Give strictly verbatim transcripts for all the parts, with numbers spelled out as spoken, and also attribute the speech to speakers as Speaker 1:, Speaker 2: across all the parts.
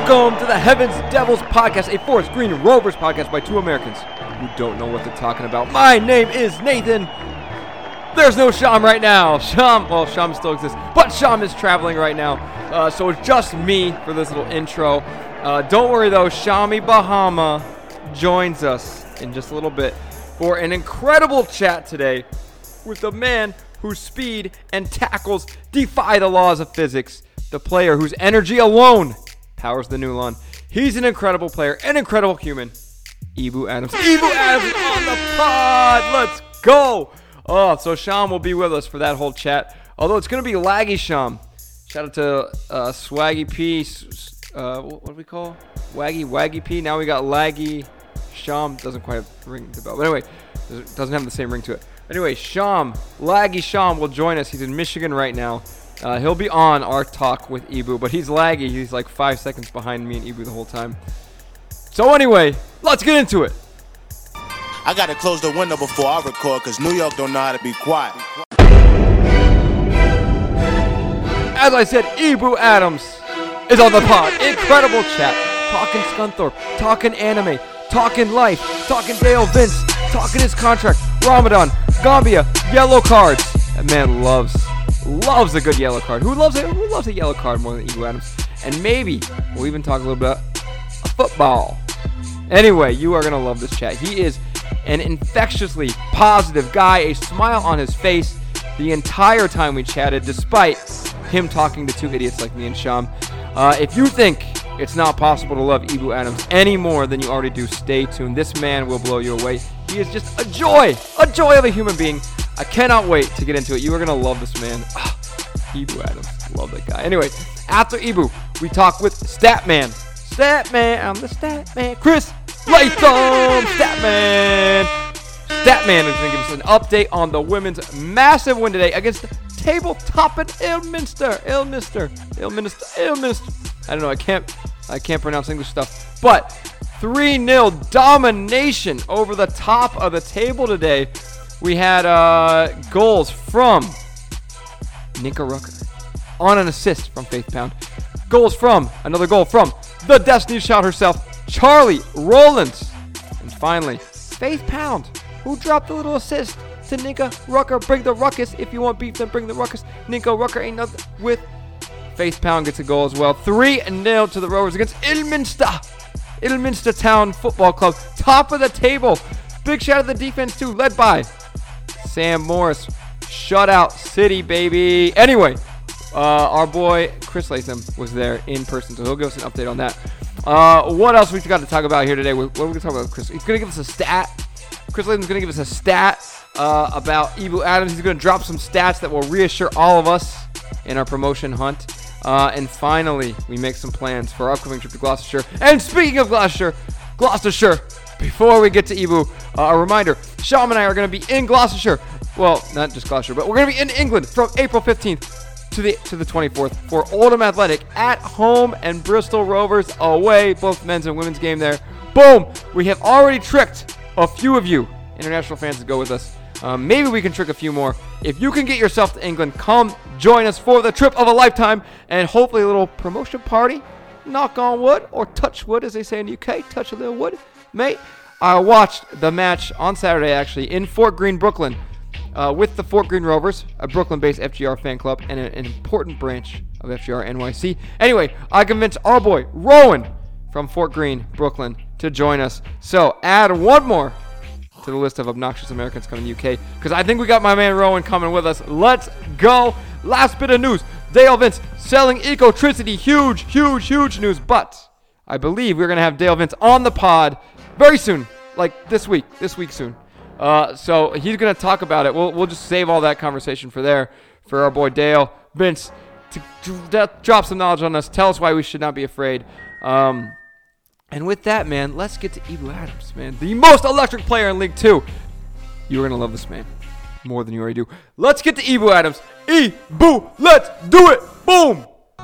Speaker 1: Welcome to the Heavens Devils podcast, a Forest Green Rovers podcast by two Americans who don't know what they're talking about. My name is Nathan. There's no Sham right now. Sham, well, Sham still exists, but Sham is traveling right now. Uh, so it's just me for this little intro. Uh, don't worry though, Shami Bahama joins us in just a little bit for an incredible chat today with the man whose speed and tackles defy the laws of physics, the player whose energy alone powers the new lawn. He's an incredible player, an incredible human. Ebou Adams. Ebou Adams on the pod. Let's go. Oh, so Sham will be with us for that whole chat. Although it's going to be laggy Sham. Shout out to uh, Swaggy P. Uh, what do we call? Waggy, Waggy P. Now we got laggy Sham. Doesn't quite ring the bell. But anyway, doesn't have the same ring to it. Anyway, Sham, laggy Sham will join us. He's in Michigan right now. Uh, he'll be on our talk with Ebou, but he's laggy. He's like five seconds behind me and Ebou the whole time. So anyway, let's get into it.
Speaker 2: I gotta close the window before I record, because New York don't know how to be quiet.
Speaker 1: As I said, Ebou Adams is on the pod. Incredible chat. Talking Scunthorpe, talking anime, talking life, talking Dale Vince, talking his contract, Ramadan, Gambia, yellow cards. That man loves, loves a good yellow card. Who loves it? Who loves a yellow card more than Ebou Adams? And maybe we'll even talk a little bit about football. Anyway, you are going to love this chat. He is an infectiously positive guy, a smile on his face the entire time we chatted, despite him talking to two idiots like me and Sham. Uh, if you think it's not possible to love Ebou Adams any more than you already do, stay tuned. This man will blow you away. He is just a joy, a joy of a human being. I cannot wait to get into it. You are going to love this man. Ah, Ebou Adams, love that guy. Anyway, after Ebou, we talk with Statman. Statman, I'm the Statman. Chris Latham, Statman. Statman is going to give us an update on the women's massive win today against tabletop in Ilminster. Ilminster. Ilminster. Ilminster. I don't know. I can't I can't pronounce English stuff. But three nil domination over the top of the table today. We had uh, goals from Nika Rucker on an assist from Faith Pound. Goals from, another goal from the Destiny Child herself, Charlie Rollins. And finally, Faith Pound, who dropped a little assist to Nika Rucker. Bring the ruckus. If you want beef, then bring the ruckus. Nika Rucker ain't nothing with. Faith Pound gets a goal as well. three nil to the Rovers against Ilminster. Ilminster Town Football Club. Top of the table. Big shout out to the defense too, led by Sam Morris. Shutout City, baby. Anyway, uh, our boy Chris Latham was there in person, so he'll give us an update on that. Uh, what else we got to talk about here today? What are we going to talk about, Chris? He's going to give us a stat. Chris Latham's going to give us a stat uh, about Ebou Adams. He's going to drop some stats that will reassure all of us in our promotion hunt. Uh, and finally, we make some plans for our upcoming trip to Gloucestershire. And speaking of Gloucestershire, Gloucestershire, before we get to Ebou, uh, a reminder, Sham and I are going to be in Gloucestershire. Well, not just Gloucestershire, but we're going to be in England from April fifteenth to the to the twenty-fourth for Oldham Athletic at home and Bristol Rovers away. Both men's and women's game there. Boom! We have already tricked a few of you international fans to go with us. Um, maybe we can trick a few more. If you can get yourself to England, come join us for the trip of a lifetime and hopefully a little promotion party. Knock on wood, or touch wood as they say in the U K. Touch a little wood. Mate, I watched the match on Saturday actually in Fort Greene, Brooklyn uh, with the Fort Greene Rovers, a Brooklyn-based F G R fan club and a, an important branch of F G R N Y C. Anyway, I convinced our boy Rowan from Fort Greene, Brooklyn to join us. So add one more to the list of obnoxious Americans coming to the U K, because I think we got my man Rowan coming with us. Let's go. Last bit of news. Dale Vince selling Ecotricity. Huge, huge, huge news. But I believe we're going to have Dale Vince on the pod very soon, like this week, this week soon. Uh, so he's going to talk about it. We'll we'll just save all that conversation for there, for our boy Dale Vince to, to, to drop some knowledge on us, tell us why we should not be afraid. Um, and with that, man, let's get to Ebou Adams, man, the most electric player in League Two. You're going to love this man more than you already do. Let's get to Ebou Adams. Ebou, let's do it. Boom.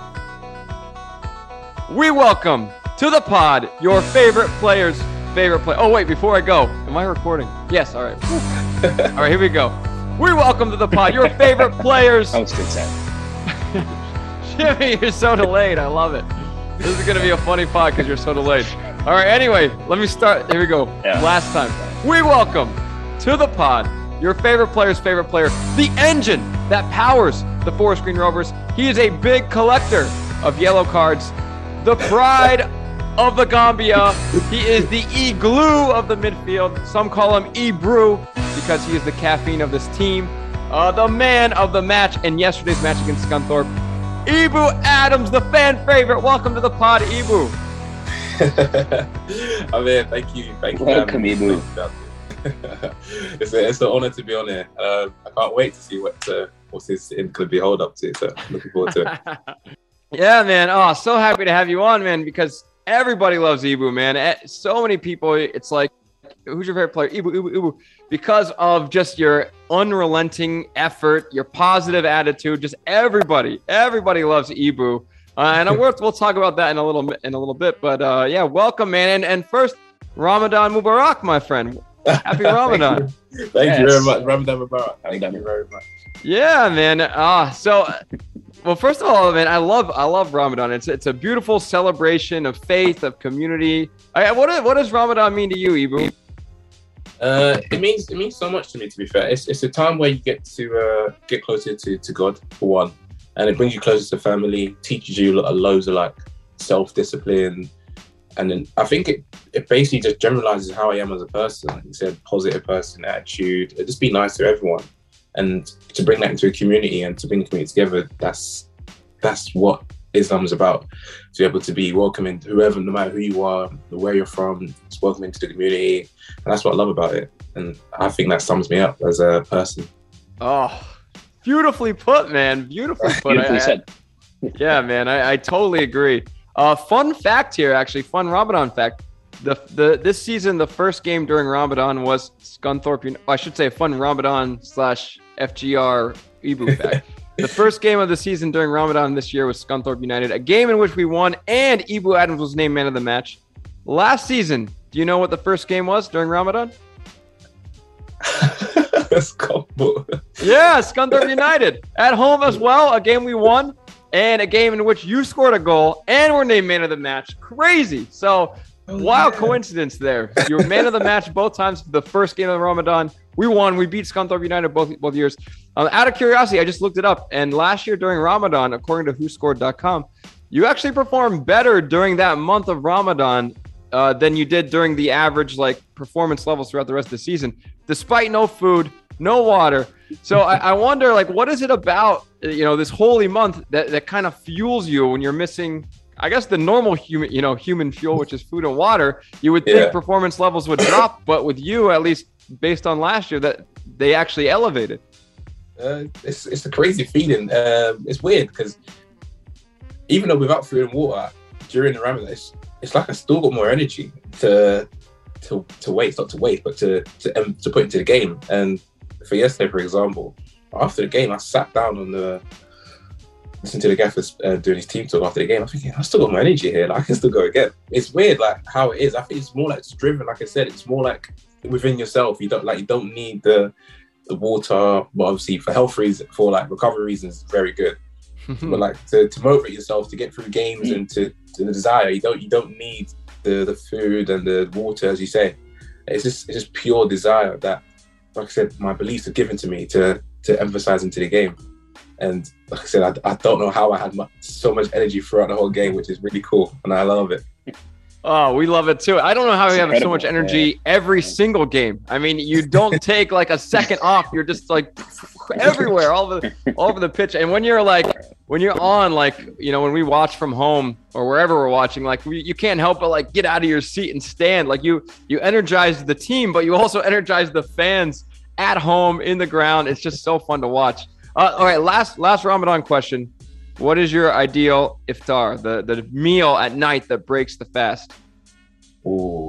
Speaker 1: We welcome to the pod your favorite players. Favorite play. Oh, wait, before I go, am I recording? Yes, all right. All right, here we go. We welcome to the pod your favorite players.
Speaker 3: That was good, Sam.
Speaker 1: Jimmy, you're so delayed. I love it. This is gonna be a funny pod because you're so delayed. All right. Anyway, let me start. Here we go.
Speaker 3: Yeah.
Speaker 1: Last time, we welcome to the pod your favorite player's favorite player, the engine that powers the Forest Green Rovers. He is a big collector of yellow cards, the pride of the Gambia. He is the E-glue of the midfield. Some call him E-brew because he is the caffeine of this team. Uh, the man of the match in yesterday's match against Scunthorpe, Ebou Adams, the fan favorite. Welcome to the pod, Ebou.
Speaker 4: I mean, thank you, thank you.
Speaker 3: Welcome, Ebou.
Speaker 4: it's a, it's an honor to be on here. Uh, I can't wait to see what uh, what's this going to be hold up to. So looking forward to it.
Speaker 1: Yeah, man. Oh, so happy to have you on, man, because everybody loves Ebou, man. Eh, So many people, it's like, who's your favorite player? Ebou, Ebou, Ebou. Because of just your unrelenting effort, your positive attitude, just everybody, everybody loves Ebou. Uh, and we'll, we'll talk about that in a little in a little bit. But uh, yeah, welcome, man. And, and first, Ramadan Mubarak, my friend. Happy Ramadan.
Speaker 4: Thank you, Thank
Speaker 3: Yes.
Speaker 4: you very much. Ramadan Mubarak. Thank
Speaker 3: Ramadan.
Speaker 4: you very much.
Speaker 1: Yeah, man. Ah, so, well, first of all, man, I love I love Ramadan. It's it's a beautiful celebration of faith, of community. I, what does what does Ramadan mean to you, Ebou?
Speaker 4: Uh, it means it means so much to me. To be fair, it's it's a time where you get to uh, get closer to, to God for one, and it brings you closer to family. Teaches you lo- loads of like self discipline, and then I think it it basically just generalizes how I am as a person. Like you said, positive person, attitude. It just be nice to everyone, and to bring that into a community and to bring the community together. That's that's what Islam is about. To be able to be welcoming to whoever, no matter who you are, where you're from, it's welcoming to the community. And that's what I love about it. And I think that sums me up as a person.
Speaker 1: Oh, beautifully put, man. Beautifully put.
Speaker 3: Beautifully
Speaker 1: I- I-
Speaker 3: said.
Speaker 1: Yeah, man, I, I totally agree. Uh, fun fact here, actually, fun Ramadan fact. The the this season, the first game during Ramadan was Scunthorpe. Uni- I should say, fun Ramadan slash F G R Ebou fact. The first game of the season during Ramadan this year was Scunthorpe United, a game in which we won, and Ebou Adams was named man of the match. Last season, do you know what the first game was during Ramadan?
Speaker 4: That's combo.
Speaker 1: Yeah, Scunthorpe United at home as well. A game we won, and a game in which you scored a goal and were named man of the match. Crazy. So,
Speaker 4: Oh,
Speaker 1: wild
Speaker 4: yeah.
Speaker 1: coincidence there. You were man of the match both times. The first game of Ramadan, we won. We beat Scunthorpe United both both years. Um, out of curiosity, I just looked it up, and last year during Ramadan, according to who scored dot com, you actually performed better during that month of Ramadan uh, than you did during the average like performance levels throughout the rest of the season, despite no food, no water. So I, I wonder, like, what is it about, you know, this holy month that, that kind of fuels you when you're missing, I guess, the normal human, you know, human fuel, which is food and water. You would think
Speaker 4: Yeah.
Speaker 1: performance levels would drop, but with you, at least based on last year, that they actually elevated.
Speaker 4: Uh, it's it's a crazy feeling. Um, it's weird because even though without food and water during the Ramadan, it's, it's like I still got more energy to to to waste, not to waste, but to to um, to put into the game. And for yesterday, for example, after the game, I sat down on the listening to the gaffers uh, doing his team talk after the game. I'm thinking, I still got my energy here. Like, I can still go again. It's weird, like how it is. I think it's more like just driven. Like I said, it's more like within yourself. You don't like you don't need the the water, but obviously for health reasons, for like recovery reasons, it's very good. But like to, to motivate yourself to get through games and to, to the desire, you don't you don't need the the food and the water, as you say. It's just it's just pure desire that, like I said, my beliefs are given to me to to emphasize into the game. And like I said, I, I don't know how I had much, so much energy throughout the whole game, which is really cool, and I love it.
Speaker 1: Oh, we love it too. I don't know how
Speaker 3: It's
Speaker 1: we have so
Speaker 3: incredible,
Speaker 1: much energy every single game. I mean, you don't take like a second off. You're just like everywhere, all over, all over the pitch. And when you're like, when you're on, like, you know, when we watch from home or wherever we're watching, like we, you can't help but like get out of your seat and stand. Like you, you energize the team, but you also energize the fans at home in the ground. It's just so fun to watch. Uh, all right, last last Ramadan question. What is your ideal iftar, the, the meal at night that breaks the fast?
Speaker 4: Ooh.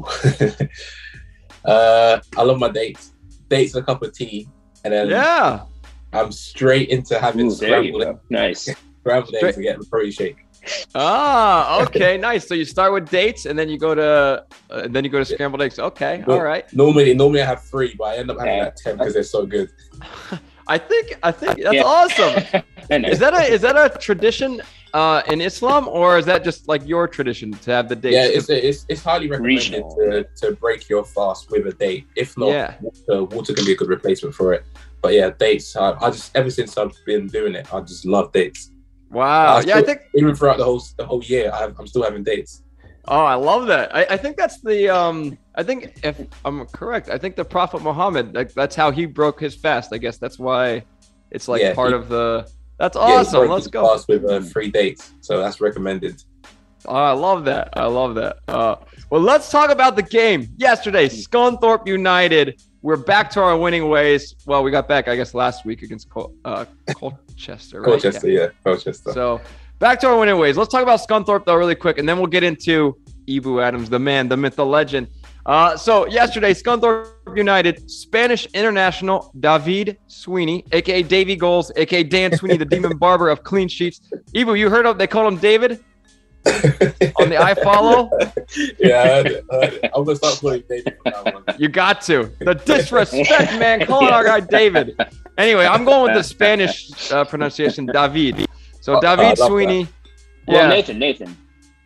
Speaker 4: uh, I love my dates. Dates, a cup of tea, and then
Speaker 1: Yeah.
Speaker 4: I'm straight into having
Speaker 3: Ooh, there you
Speaker 4: scrambled
Speaker 3: go. Nice.
Speaker 4: scrambled
Speaker 1: Straight-
Speaker 4: eggs and getting a protein shake.
Speaker 1: Ah, okay, nice. So you start with dates, and then you go to, uh, then you go to scrambled eggs. Okay, all right.
Speaker 4: Normally, normally I have three, but I end up having
Speaker 3: Yeah.
Speaker 4: like ten because they're so good.
Speaker 1: I think, I think that's
Speaker 3: Yeah.
Speaker 1: awesome.
Speaker 3: And
Speaker 1: Is that a is that a tradition uh, in Islam, or is that just like your tradition to have the dates?
Speaker 4: Yeah, it's it's, it's highly recommended to, to break your fast with a date. If not,
Speaker 1: yeah.
Speaker 4: water, water can be a good replacement for it. But yeah, dates. I, I just ever since I've been doing it, I just love dates.
Speaker 1: Wow.
Speaker 4: I
Speaker 1: yeah,
Speaker 4: still,
Speaker 1: I think
Speaker 4: even throughout the whole the whole year, I have, I'm still having dates.
Speaker 1: Oh, I love that. I, I think that's the um. I think if I'm correct, I think the Prophet Muhammad, like that's how he broke his fast. I guess that's why it's like
Speaker 4: Yeah,
Speaker 1: part
Speaker 4: he-
Speaker 1: of the. That's
Speaker 4: Yeah,
Speaker 1: awesome.
Speaker 4: he broke
Speaker 1: Let's
Speaker 4: his
Speaker 1: go.
Speaker 4: fast with uh, three dates, so that's recommended.
Speaker 1: Oh, I love that. I love that. Uh, well, let's talk about the game yesterday. Scunthorpe United. We're back to our winning ways. Well, we got back, I guess, last week against Col- uh, Colchester. Right?
Speaker 4: Colchester, yeah, Colchester.
Speaker 1: So back to our winning ways. Let's talk about Scunthorpe, though, really quick, and then we'll get into Ibu Adams, the man, the myth, the legend. Uh, so yesterday, Scunthorpe United, Spanish international David Sweeney, a k a. Davy Goals, a k a. Dan Sweeney, the demon barber of clean sheets. Ibu, you heard of, they called him David on the iFollow?
Speaker 4: Yeah, I heard it, I heard it. I'm going to start calling David from now on.
Speaker 1: You got to. The disrespect, man, calling our guy David. Anyway, I'm going with the Spanish uh, pronunciation, David. So
Speaker 4: Oh,
Speaker 1: David
Speaker 4: I love
Speaker 1: Sweeney.
Speaker 3: Well,
Speaker 1: Yeah.
Speaker 3: Nathan, Nathan,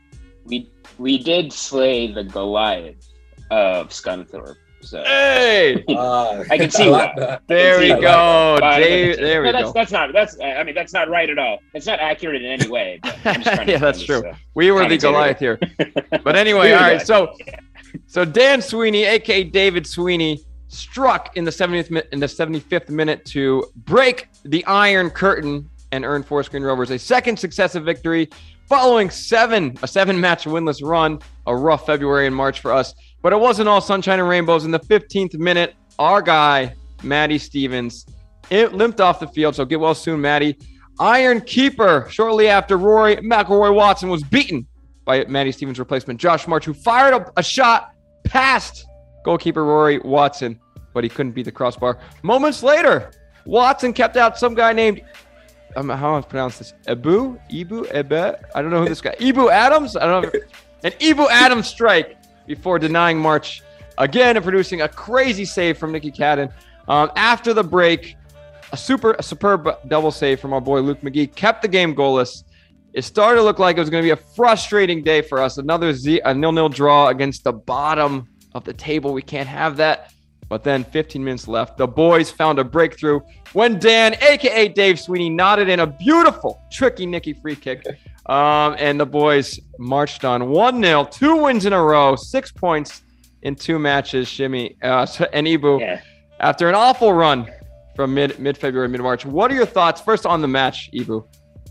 Speaker 3: we we did slay the Goliath of Scunthorpe. So
Speaker 1: Hey!
Speaker 4: Ah,
Speaker 3: I can see
Speaker 4: like
Speaker 3: why.
Speaker 4: that.
Speaker 1: There
Speaker 3: see
Speaker 1: we
Speaker 3: it.
Speaker 1: go.
Speaker 3: But-
Speaker 1: Dave, there we
Speaker 3: no, that's,
Speaker 1: go.
Speaker 3: That's not. That's. I mean, that's not right at all. It's not accurate in any way. But I'm just trying to
Speaker 1: Yeah, that's
Speaker 3: defend
Speaker 1: true.
Speaker 3: this,
Speaker 1: We were the
Speaker 3: commentator.
Speaker 1: Goliath here. But anyway,
Speaker 3: We were
Speaker 1: all right.
Speaker 3: the
Speaker 1: So, so Dan Sweeney, a k a. David Sweeney, struck in the seventieth mi- in the seventy-fifth minute to break the Iron Curtain and earn Forest Green Rovers a second successive victory following seven a seven-match winless run. A rough February and March for us. But it wasn't all sunshine and rainbows. In the fifteenth minute, our guy, Matty Stevens, it limped off the field. So get well soon, Matty. Iron Keeper, shortly after Rory McElroy Watson was beaten by Matty Stevens' replacement, Josh March, who fired up a shot past goalkeeper Rory Watson, but he couldn't beat the crossbar. Moments later, Watson kept out some guy named, um, how do I pronounce this? Ebu? Ibu? Ebe? I don't know who this guy, Ibu Adams? I don't know. If, an Ibu Adams strike before denying March again and producing a crazy save from Nicky Cadden. Um, after the break, a super a superb double save from our boy Luke McGee kept the game goalless. It started to look like it was going to be a frustrating day for us. Another Z, a nil-nil draw against the bottom of the table. We can't have that. But then fifteen minutes left. The boys found a breakthrough when Dan, a k a. Dave Sweeney, nodded in a beautiful, tricky Nicky free kick. Um, and the boys marched on one nil, two wins in a row, six points in two matches. Shimmy uh, and Ibu,
Speaker 3: Yeah.
Speaker 1: after an awful run from mid mid February, mid March. What are your thoughts first on the match, Ibu?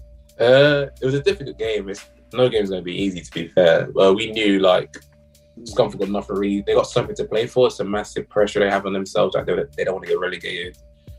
Speaker 4: Uh, it was a difficult game. It's, no game's going to be easy, to be fair. Well, we knew, like, Scunthorpe got nothing really. They got something to play for. It's a massive pressure they have on themselves. Like, they, they don't want to get relegated.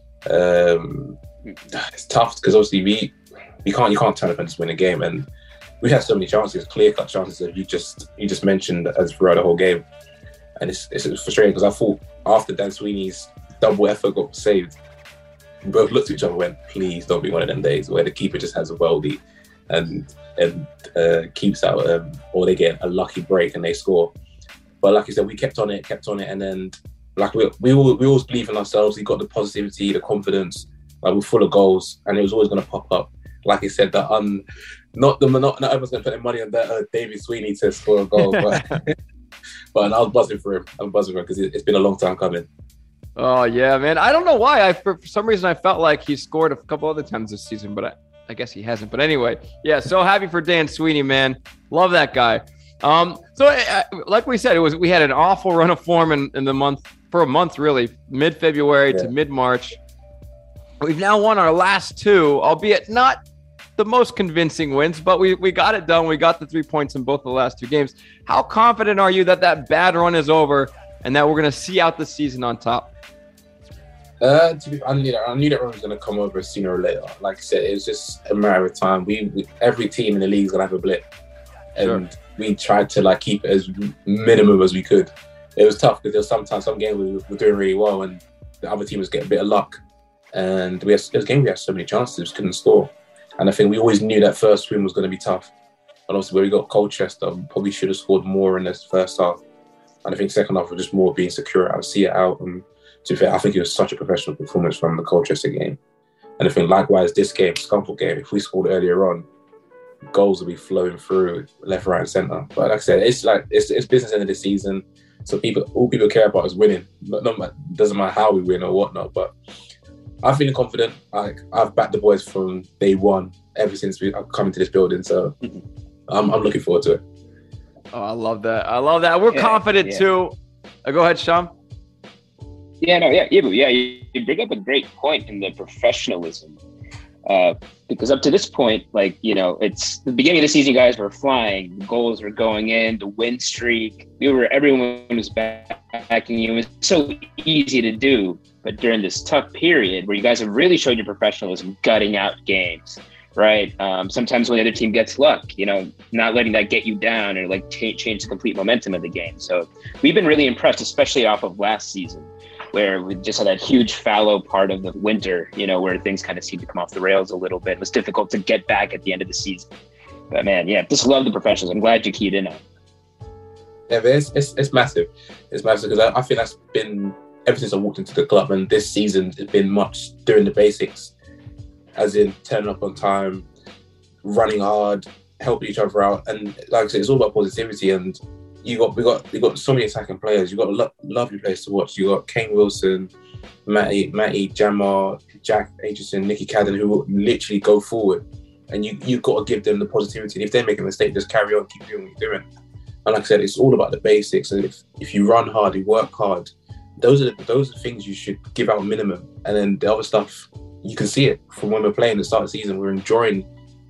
Speaker 4: Um, it's tough because obviously we we can't you can't turn up and just win a game, and we had so many chances, clear cut chances that you just you just mentioned as throughout the whole game, and it's it's frustrating because I thought after Dan Sweeney's double effort got saved, we both looked at each other and went, please don't be one of them days where the keeper just has a worldie and and uh, keeps out, um, or they get a lucky break and they score. But like you said, we kept on it, kept on it, and then like we we all, we always believe in ourselves. We got the positivity, the confidence. Like we're full of goals, and it was always going to pop up. Like you said, that um, not the not not everyone's going to put their money on that uh, David Sweeney to score a goal, but but I was buzzing for him. I'm buzzing for him because it, it's been a long time coming.
Speaker 1: Oh yeah, man. I don't know why. I for, for some reason I felt like he scored a couple other times this season, but I, I guess he hasn't. But anyway, yeah. So happy for Dan Sweeney, man. Love that guy. Um, so uh, like we said, it was we had an awful run of form in, in the month for a month, really, mid February
Speaker 4: Yeah.
Speaker 1: to mid March. We've now won our last two, albeit not the most convincing wins, but we we got it done. We got the three points in both the last two games. How confident are you that that bad run is over and that we're going to see out the season on top?
Speaker 4: Uh, to be, I knew that I knew that run was going to come over sooner or later. Like I said, it was just a matter of time. We, we every team in the league is going to have a blip, and
Speaker 1: Sure.
Speaker 4: we tried to like keep it as minimum as we could. It was tough because there was sometimes some games we were doing really well, and the other team was getting a bit of luck. And we had this game we had so many chances, just couldn't score. And I think we always knew that first win was going to be tough. And also where we got Colchester, we probably should have scored more in this first half. And I think second half was just more being secure. I'll see it out. And to be fair, I think it was such a professional performance from the Colchester game. And I think likewise, this game, Scunthorpe game, if we scored earlier on, goals will be flowing through left, right, and centre. But like I said, it's like it's it's business end of the season, so people all people care about is winning. Not, not doesn't matter how we win or whatnot. But I'm feeling confident. Like I've backed the boys from day one, ever since we I've come into this building. So I'm I'm looking forward to it.
Speaker 1: Oh, I love that. I love that. We're
Speaker 3: Yeah,
Speaker 1: confident
Speaker 3: yeah.
Speaker 1: too. Uh, go ahead, Sean.
Speaker 3: Yeah, no, yeah, Ibu, yeah, you, you bring up a great point in the professionalism. Uh, because up to this point, like, you know, it's the beginning of the season, guys were flying, the goals were going in, the win streak, we were, everyone was backing you. It was so easy to do. But during this tough period where you guys have really showed your professionalism, gutting out games, right? Um, sometimes when the other team gets luck, you know, not letting that get you down or like t- change the complete momentum of the game. So we've been really impressed, especially off of last season, where we just had that huge fallow part of the winter, you know, where things kind of seemed to come off the rails a little bit. It was difficult to get back at the end of the season. But man, yeah, just love the professionals. I'm glad you keyed in on it.
Speaker 4: Yeah, but it's, it's, it's massive. It's massive because I, I think that's been ever since I walked into the club, and this season has been much doing the basics, as in turning up on time, running hard, helping each other out. And like I said, it's all about positivity. And you got we got we got so many attacking players. You got a lo- lovely players to watch. You got Kane Wilson, Matty, Matty, Jamar, Jack Aitchison, Nicky Cadden, who will literally go forward. And you you've got to give them the positivity. And if they make a mistake, just carry on, keep doing what you're doing. And like I said, it's all about the basics. And if, if you run hard, you work hard, those are the, those are things you should give out minimum. And then the other stuff, you can see it from when we're playing the start of the season. We're enjoying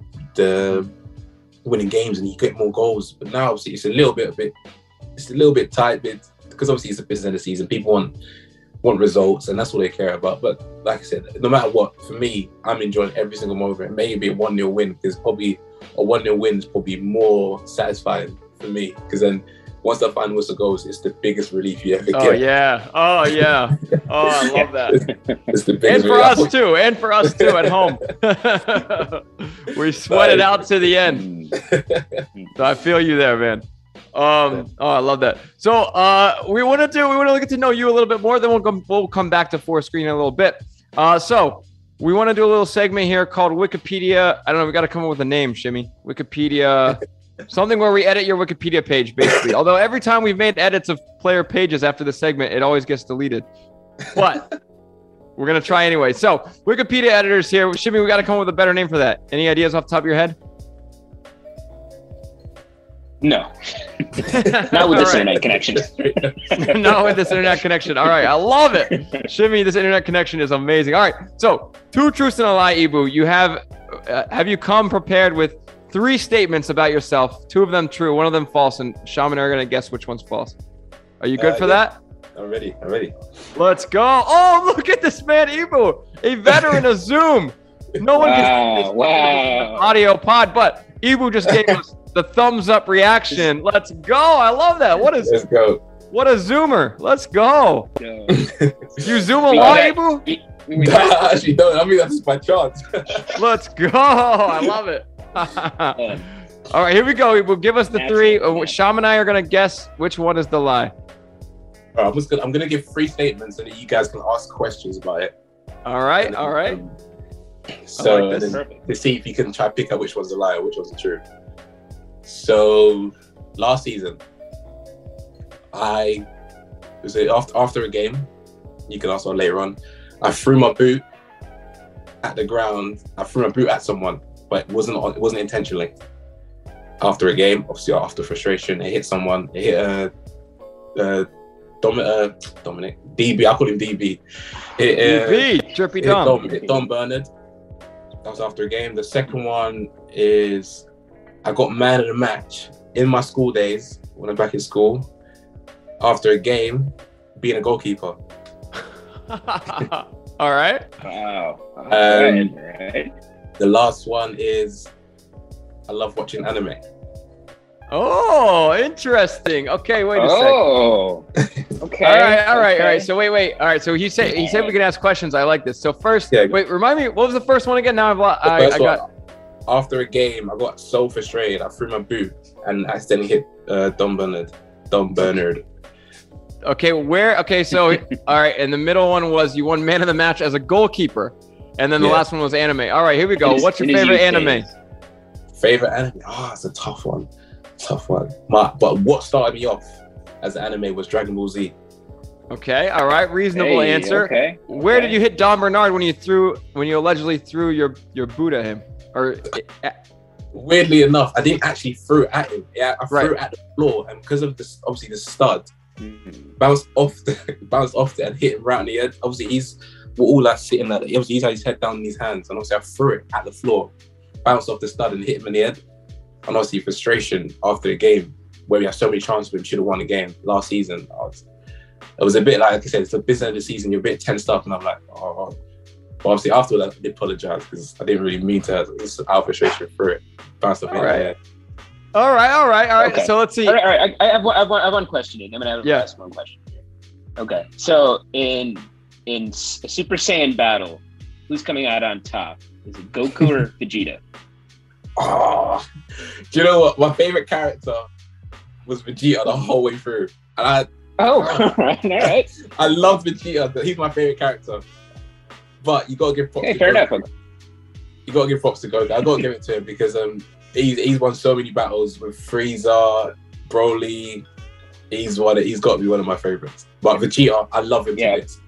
Speaker 4: the winning games and you get more goals. But now obviously it's a little bit, a bit, it's a little bit tight, bit because obviously it's a business end of the season. People want want results, and that's what they care about. But like I said, no matter what, for me, I'm enjoying every single moment of it. Maybe a one nil win, because probably a one nil win is probably more satisfying for me, because then once the final whistle goes, it's the biggest relief you ever get.
Speaker 1: Oh yeah, oh yeah, oh I love that.
Speaker 4: It's the
Speaker 1: And
Speaker 4: biggest
Speaker 1: for
Speaker 4: relief.
Speaker 1: us too, and for us too at home. We sweat it out to the end. So I feel you there, man. Um, oh, I love that. So uh, we want to do, we want to get to know you a little bit more. Then we'll come, we'll come back to four screen in a little bit. Uh, so we want to do a little segment here called Wikipedia. I don't know. We got to come up with a name, Shimmy. Wikipedia, something where we edit your Wikipedia page, basically. Although every time we've made edits of player pages after the segment, it always gets deleted. But we're gonna try anyway. So Wikipedia editors here. Shimmy, we got to come up with a better name for that. Any ideas off the top of your head?
Speaker 3: No. Not with this
Speaker 1: All right.
Speaker 3: internet connection.
Speaker 1: Not with this internet connection. All right, I love it. Shimmy, this internet connection is amazing. All right, so two truths and a lie, Ibu. You have, uh, have you come prepared with three statements about yourself? Two of them true, one of them false, and Shaman are gonna guess which one's false. Are you good
Speaker 4: Uh,
Speaker 1: for
Speaker 4: yeah.
Speaker 1: that?
Speaker 4: I'm ready. I'm ready.
Speaker 1: Let's go. Oh, look at this man, Ibu, a veteran of Zoom. No one can see this
Speaker 3: Wow, wow.
Speaker 1: audio pod, but Ibu just gave us the thumbs up reaction. Let's go. I love that. What is
Speaker 4: Let's go.
Speaker 1: what a zoomer. Let's go.
Speaker 3: No.
Speaker 1: You zoom a
Speaker 3: We
Speaker 1: lot,
Speaker 3: got-
Speaker 1: Ibu?
Speaker 3: we- we
Speaker 4: Nah,
Speaker 3: got-
Speaker 4: actually, don't. I mean, that's my chance.
Speaker 1: Let's go. I love it. All right, here we go. Ibu, give us the three. Uh, Sham and I are going to guess which one is the lie.
Speaker 4: All right, I'm just gonna. I'm gonna give three statements, so that you guys can ask questions about it.
Speaker 1: All right. All right.
Speaker 4: So
Speaker 1: like this.
Speaker 4: then to see if you can try to pick out which one's the lie or which one's the truth. So last season, I was it after after a game. You can ask on later on. I threw my boot at the ground. I threw my boot at someone, but it wasn't on, it wasn't intentionally. After a game, obviously after frustration, it hit someone. It hit a. Uh, uh, Dom, uh, Dominic, D B, I call him D B. It, uh,
Speaker 1: D B, Trippy
Speaker 4: hit
Speaker 1: Dom.
Speaker 4: Dom, hit Dom Bernard. That was after a game. The second one is I got man of the match in my school days when I'm back in school after a game being a goalkeeper.
Speaker 1: All right.
Speaker 3: Wow. All
Speaker 4: Um,
Speaker 3: right, all right.
Speaker 4: The last one is I love watching anime.
Speaker 1: Oh, interesting. Okay, wait a second.
Speaker 3: Oh. Okay.
Speaker 1: All right, all right, all right.
Speaker 3: okay.
Speaker 1: So wait, wait. All right. So he said he said we can ask questions. I like this. So first,
Speaker 4: Yeah.
Speaker 1: wait. Remind me, what was the first one again? Now I've lo-
Speaker 4: The
Speaker 1: I,
Speaker 4: first
Speaker 1: I got.
Speaker 4: one, after a game, I got so frustrated. I threw my boot and accidentally hit uh, Dom Bernard. Dom Bernard.
Speaker 1: Okay, where? Okay, so all right, and the middle one was you won man of the match as a goalkeeper, and then the
Speaker 4: Yeah.
Speaker 1: last one was anime. All right, here we go.
Speaker 3: In his-
Speaker 1: What's your
Speaker 3: in his
Speaker 1: favorite
Speaker 3: youth
Speaker 1: anime?
Speaker 3: days.
Speaker 4: Favorite anime? Oh, it's a tough one. Tough one. My, but what started me off as an anime was Dragon Ball Z.
Speaker 1: Okay, all right, reasonable
Speaker 3: Hey,
Speaker 1: answer.
Speaker 3: Okay.
Speaker 1: Where
Speaker 3: okay.
Speaker 1: did you hit Don Bernard when you threw when you allegedly threw your your boot at him? Or
Speaker 4: Weirdly enough, I didn't actually throw it at him. Yeah, I threw
Speaker 1: Right.
Speaker 4: it at the floor, and because of this, obviously the stud
Speaker 3: Mhm.
Speaker 4: bounced off the bounced off it and hit him right on the head. Obviously, he's we're all like sitting there. Obviously, he's had his head down in his hands, and obviously I threw it at the floor, bounced off the stud and hit him in the head. And obviously, frustration after the game, where we had so many chances, we should have won the game last season. I was, it was a bit like, like I said, it's the business of the season. You're a bit tensed up, and I'm like, oh. But obviously, after that, I did apologize because I didn't really mean to. It was out of frustration through it, bounced off
Speaker 1: All
Speaker 4: in
Speaker 1: right.
Speaker 4: the head.
Speaker 1: all right, all right, all right.
Speaker 3: Okay.
Speaker 1: So let's see.
Speaker 3: All right, all right. I, I, have one, I, have one, I have one question. I'm gonna have
Speaker 1: Yeah.
Speaker 3: ask one question. Okay, so in in S- Super Saiyan battle, who's coming out on top? Is it Goku or Vegeta?
Speaker 4: Oh, do you know what? My favorite character was Vegeta the whole way through, and I
Speaker 3: Oh, all right, all right.
Speaker 4: I love Vegeta. He's my favorite character. But you gotta give props
Speaker 3: Okay,
Speaker 4: to
Speaker 3: fair
Speaker 4: Goku.
Speaker 3: enough.
Speaker 4: You gotta give props to Goku. I gotta give it to him because um he's he's won so many battles with Frieza, Broly. He's one. He's got to be one of my favorites. But Vegeta, I love him
Speaker 3: Yeah.
Speaker 4: to bits.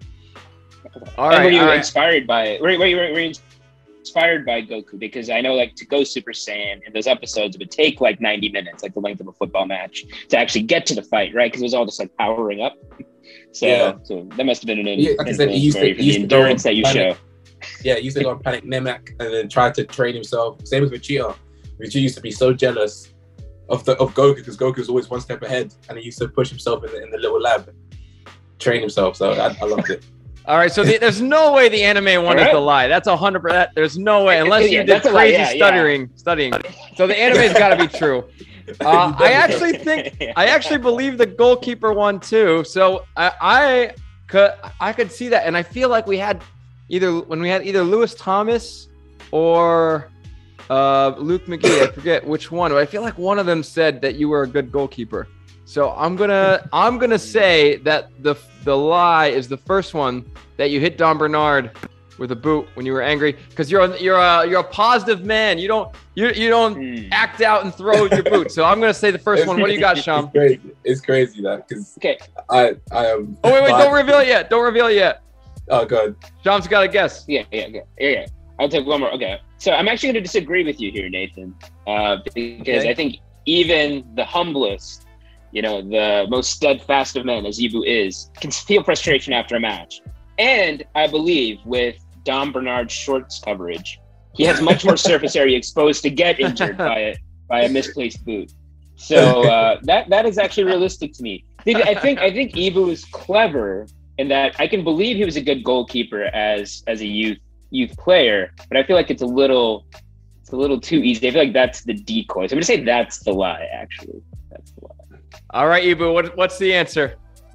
Speaker 1: All
Speaker 3: and
Speaker 1: right,
Speaker 3: were you
Speaker 1: all right.
Speaker 3: inspired by it? Were, were, you- were, you- were you inspired by Goku? Because I know, like, to go Super Saiyan in those episodes, it would take like ninety minutes, like the length of a football match, to actually get to the fight, right? Because it was all just like powering up. So,
Speaker 4: Yeah.
Speaker 3: so that must have been an
Speaker 4: Yeah, like I said, he
Speaker 3: influence
Speaker 4: used
Speaker 3: for
Speaker 4: to-
Speaker 3: you for
Speaker 4: he
Speaker 3: the
Speaker 4: used to go
Speaker 3: endurance that you
Speaker 4: planet-
Speaker 3: show.
Speaker 4: Yeah, he used to go on Planet Namek and then try to train himself. Same with Vegeta. Vegeta used to be so jealous of the of Goku because Goku was always one step ahead, and he used to push himself in the, in the little lab, train himself. So I, I loved it.
Speaker 1: All right, so the, there's no way the anime one
Speaker 3: All
Speaker 1: is
Speaker 3: right.
Speaker 1: the lie. That's a hundred percent. There's no way unless you
Speaker 3: Yeah,
Speaker 1: did
Speaker 3: that's a lie,
Speaker 1: crazy
Speaker 3: yeah, yeah.
Speaker 1: stuttering, studying. So the anime's got to be true. Uh, I actually think I actually believe the goalkeeper one too. So I, I could I could see that, and I feel like we had either when we had either Lewis Thomas or uh, Luke McGee. I forget which one, but I feel like one of them said that you were a good goalkeeper. So I'm gonna I'm gonna say that the the lie is the first one, that you hit Don Bernard with a boot when you were angry, because you're a, you're a you're a positive man. You don't you you don't
Speaker 3: Hmm.
Speaker 1: act out and throw your boot. So I'm gonna say the first one. What do you got, Sham?
Speaker 4: It's crazy. It's crazy that because
Speaker 3: Okay,
Speaker 4: I I am.
Speaker 1: Oh wait wait, don't reveal it yet. Don't reveal it yet.
Speaker 4: Oh god.
Speaker 1: Sham's got a guess.
Speaker 3: yeah, yeah, yeah, yeah, yeah. I'll take one more. Okay, so I'm actually going to disagree with you here, Nathan, uh, because
Speaker 1: Okay.
Speaker 3: I think even the humblest, you know, the most steadfast of men, as Ibu is, can feel frustration after a match. And I believe with Don Bernard's shorts coverage, he has much more surface area exposed to get injured by a by a misplaced boot. So uh, that that is actually realistic to me. I think I think, I think Ibu is clever in that I can believe he was a good goalkeeper as as a youth youth player, but I feel like it's a little it's a little too easy. I feel like that's the decoy. So I'm gonna say that's the lie. Actually, that's the lie.
Speaker 1: All right, Ibu, what what's the answer?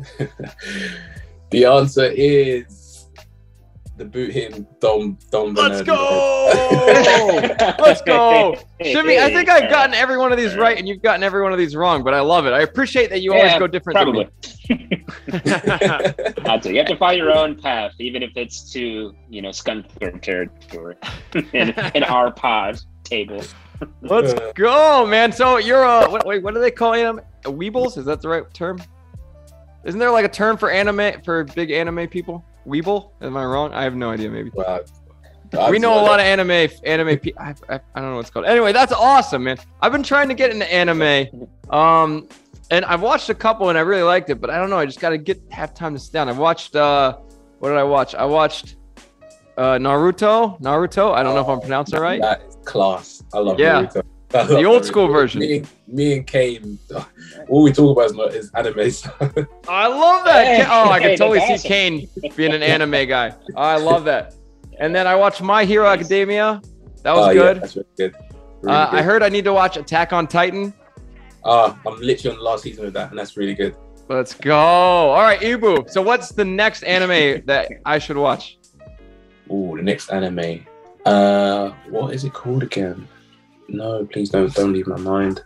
Speaker 4: The answer is the boot hitting Dom Dom.
Speaker 1: Let's
Speaker 4: Bernard.
Speaker 1: go! Let's go. Shimmy, I think I've
Speaker 3: Hey,
Speaker 1: gotten every one of these right, and you've gotten every one of these wrong, but I love it. I appreciate that you always
Speaker 3: Yeah,
Speaker 1: go different
Speaker 3: probably.
Speaker 1: than me.
Speaker 3: That's it. You have to find your own path, even if it's to, you know, Scunthorpe territory in, in our pod table.
Speaker 1: Let's go, man. So you're a what, wait, what do they call him? A Weebles? Is that the right term? Isn't there like a term for anime for big anime people? Weeble? Am I wrong? I have no idea. Maybe.
Speaker 4: Wow.
Speaker 1: We know a lot of anime anime people. I, I, I don't know what it's called. Anyway, that's awesome, man. I've been trying to get into anime, um, and I've watched a couple and I really liked it, but I don't know. I just got to get have time to sit down. I watched. Uh, what did I watch? I watched uh, Naruto. Naruto. I don't know if I'm pronouncing it right.
Speaker 4: That is class. I love
Speaker 1: Yeah.
Speaker 4: Naruto. I love
Speaker 1: The old
Speaker 4: Naruto.
Speaker 1: school version.
Speaker 4: Me, me and Kane, all we talk about is, not, is anime. So.
Speaker 1: I love that.
Speaker 3: Hey,
Speaker 1: oh, I can
Speaker 3: hey,
Speaker 1: totally
Speaker 3: that's
Speaker 1: see
Speaker 3: awesome.
Speaker 1: Kane being an anime guy. Oh, I love that. And then I watched My Hero Academia. That was
Speaker 4: Oh, yeah,
Speaker 1: good.
Speaker 4: that's really good. Really
Speaker 1: uh,
Speaker 4: good.
Speaker 1: I heard I need to watch Attack on Titan.
Speaker 4: Ah, I'm literally on the last season of that, and that's really good.
Speaker 1: Let's go. All right, Ibu. So what's the next anime that I should watch?
Speaker 4: Oh, the next anime. Uh, what is it called again? No, please don't don't leave my mind.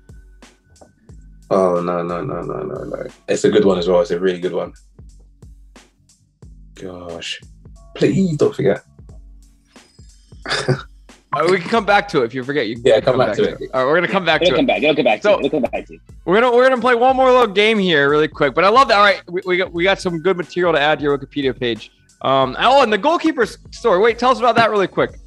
Speaker 4: Oh no no no no no no! It's a good one as well. It's a really good one. Gosh, please don't forget.
Speaker 1: Uh, we can come back to it if you forget. You can
Speaker 4: Yeah, come back to it.
Speaker 1: All right, we're gonna come back
Speaker 3: It'll
Speaker 1: to
Speaker 3: come
Speaker 1: it.
Speaker 3: back. It'll come back to
Speaker 1: So-
Speaker 3: it. It'll come back to it.
Speaker 1: We're gonna we're gonna play one more little game here, really quick. But I love that. All right, we, we got we got some good material to add to your Wikipedia page. Um, oh, and the goalkeeper's story. Wait, tell us about that really quick.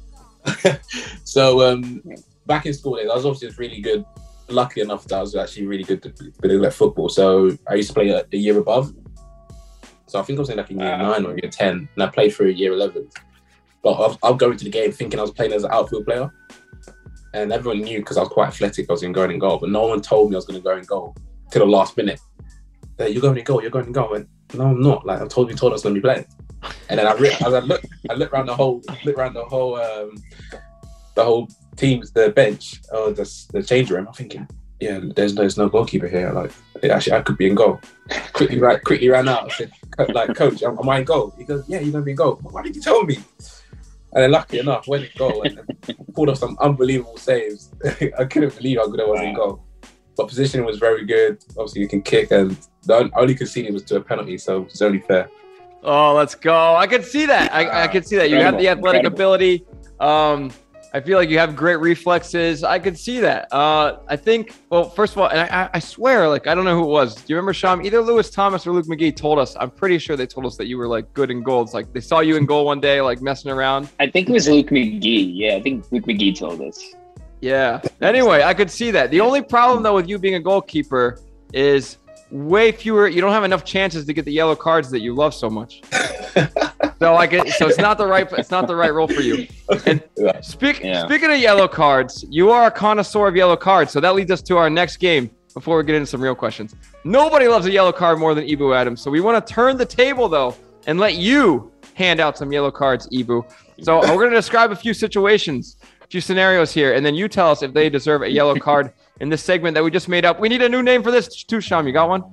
Speaker 4: So um, back in school days, I was obviously just really good. Lucky enough that I was actually really good good at football. So I used to play a, a year above. So I think I was in like in year
Speaker 3: Wow.
Speaker 4: nine or year ten, and I played for year eleven. But I'll, I'll go into the game thinking I was playing as an outfield player, and everyone knew because I was quite athletic. I was going to go in goal, but no one told me I was going to go in goal till the last minute. They're like, you're going in goal. You're going in goal. I went, no, I'm not. Like I told you, told I was going to be playing. And then I, re- as I look, I look around the whole, look around the whole, um, the whole team's the bench or the the change room. I'm thinking, yeah, there's there's no goalkeeper here. Like actually, I could be in goal. Quickly, right, quickly ran out. I said, like, coach, am, am I in goal? He goes, yeah, you're gonna be in goal. Why didn't you tell me? And then lucky enough, went in goal and pulled off some unbelievable saves. I couldn't believe how good I was in goal. But positioning was very good. Obviously, you can kick, and the only conceding was to a penalty, so it's only fair.
Speaker 1: Oh, let's go! I can see that. I, I can see that. You have the athletic
Speaker 3: Incredible.
Speaker 1: ability. Um, I feel like you have great reflexes. I could see that. Uh, I think. Well, first of all, and I, I swear, like I don't know who it was. Do you remember, Sham? Either Lewis Thomas or Luke McGee told us. I'm pretty sure they told us that you were like good in goals. Like they saw you in goal one day, like messing around.
Speaker 3: I think it was Luke McGee. Yeah, I think Luke McGee told us.
Speaker 1: Yeah. Anyway, I could see that. The only problem though with you being a goalkeeper is way fewer. You don't have enough chances to get the yellow cards that you love so much. So I get. So it's not the right. It's not the right role for you. And
Speaker 4: Yeah.
Speaker 1: speak,
Speaker 3: Yeah.
Speaker 1: speaking of yellow cards, you are a connoisseur of yellow cards. So that leads us to our next game. Before we get into some real questions, nobody loves a yellow card more than Ibu Adams. So we want to turn the table though and let you hand out some yellow cards, Ibu. So we're going to describe a few situations, a few scenarios here, and then you tell us if they deserve a yellow card in this segment that we just made up. We need a new name for this too, Sham. You got one?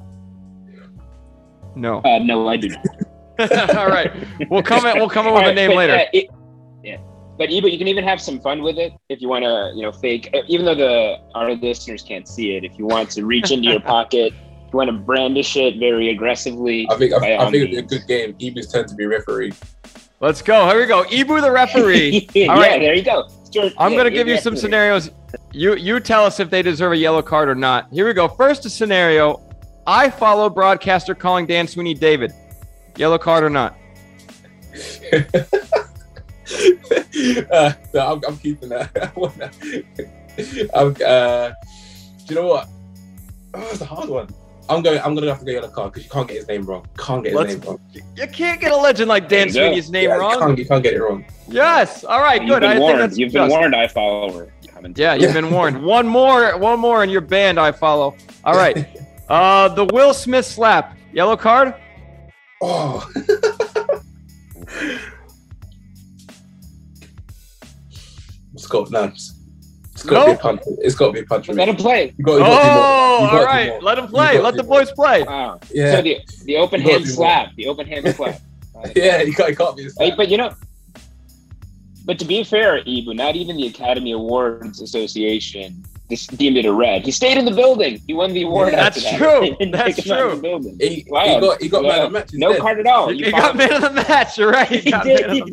Speaker 1: No.
Speaker 3: Uh, no, I do not.
Speaker 1: All right. We'll come in, we'll come up with
Speaker 3: All
Speaker 1: a
Speaker 3: right,
Speaker 1: name
Speaker 3: but,
Speaker 1: later.
Speaker 3: uh, it- yeah, but Ibu, you can even have some fun with it if you want to, you know, fake. Even though the our listeners can't see it, if you want to reach into your pocket, if you want to brandish it very aggressively.
Speaker 4: I think
Speaker 3: by
Speaker 4: I, I
Speaker 3: all
Speaker 4: think it'd be a
Speaker 3: means.
Speaker 4: good game. Ibu's turn to be referee.
Speaker 1: Let's go. Here we go. Ibu the referee.
Speaker 3: yeah,
Speaker 1: All right.
Speaker 3: there you go. Stuart,
Speaker 1: I'm
Speaker 3: yeah,
Speaker 1: gonna
Speaker 3: you're
Speaker 1: give you
Speaker 3: the
Speaker 1: some
Speaker 3: referee.
Speaker 1: scenarios. You you tell us if they deserve a yellow card or not. Here we go. First, a scenario. I follow broadcaster calling Dan Sweeney David. Yellow card or not?
Speaker 4: uh, no, I'm, I'm keeping that. I'm, uh, do you know what? Oh, it's a hard one. I'm going. I'm gonna have to go yellow card because you can't get his name wrong. Can't get his
Speaker 1: Let's-
Speaker 4: name wrong.
Speaker 1: You can't get a legend like Dan
Speaker 3: There you go.
Speaker 1: Sweeney's name
Speaker 4: Yeah, you
Speaker 1: wrong.
Speaker 4: can't, you can't get it wrong.
Speaker 1: Yes. All right.
Speaker 3: You've
Speaker 1: Good.
Speaker 3: been
Speaker 1: I think
Speaker 3: warned.
Speaker 1: that's
Speaker 3: You've been
Speaker 1: just.
Speaker 3: warned. I follower.
Speaker 1: Yeah, you've been warned. One more. One more, and you're banned. I follow. All right. Uh, the Will Smith slap. Yellow card.
Speaker 4: Oh. It's got no. It's got to be a
Speaker 1: No?
Speaker 4: punch. It's got to be a punch. for
Speaker 3: Let
Speaker 4: me.
Speaker 3: him play.
Speaker 4: You got, you
Speaker 1: Oh,
Speaker 4: got to do more. You
Speaker 1: all
Speaker 4: gotta do
Speaker 1: right.
Speaker 4: more.
Speaker 1: Let him
Speaker 4: You
Speaker 1: play.
Speaker 4: gotta
Speaker 1: Let
Speaker 4: do
Speaker 1: the
Speaker 4: more.
Speaker 1: boys play.
Speaker 3: Wow.
Speaker 4: Yeah,
Speaker 3: So the the open
Speaker 4: You gotta
Speaker 3: hand
Speaker 4: do more.
Speaker 3: slap. The open hand slap.
Speaker 4: yeah. You can't. You can't be. A
Speaker 3: Hey, but you know, but to be fair, Ibu, not even the Academy Awards Association just deemed it a red. He stayed in the building. He won the award.
Speaker 4: Yeah,
Speaker 3: after
Speaker 1: that's
Speaker 3: that.
Speaker 1: true.
Speaker 3: They didn't
Speaker 1: That's
Speaker 3: take him out of
Speaker 1: true.
Speaker 3: the building.
Speaker 4: He,
Speaker 3: Wow.
Speaker 4: he got. He got man
Speaker 3: Wow.
Speaker 4: of the match.
Speaker 3: No
Speaker 4: instead.
Speaker 3: card at all.
Speaker 1: You
Speaker 3: You
Speaker 1: got
Speaker 3: followed-
Speaker 1: man of the match. You're right. You
Speaker 3: He
Speaker 1: got
Speaker 3: did,
Speaker 1: man
Speaker 3: he
Speaker 1: of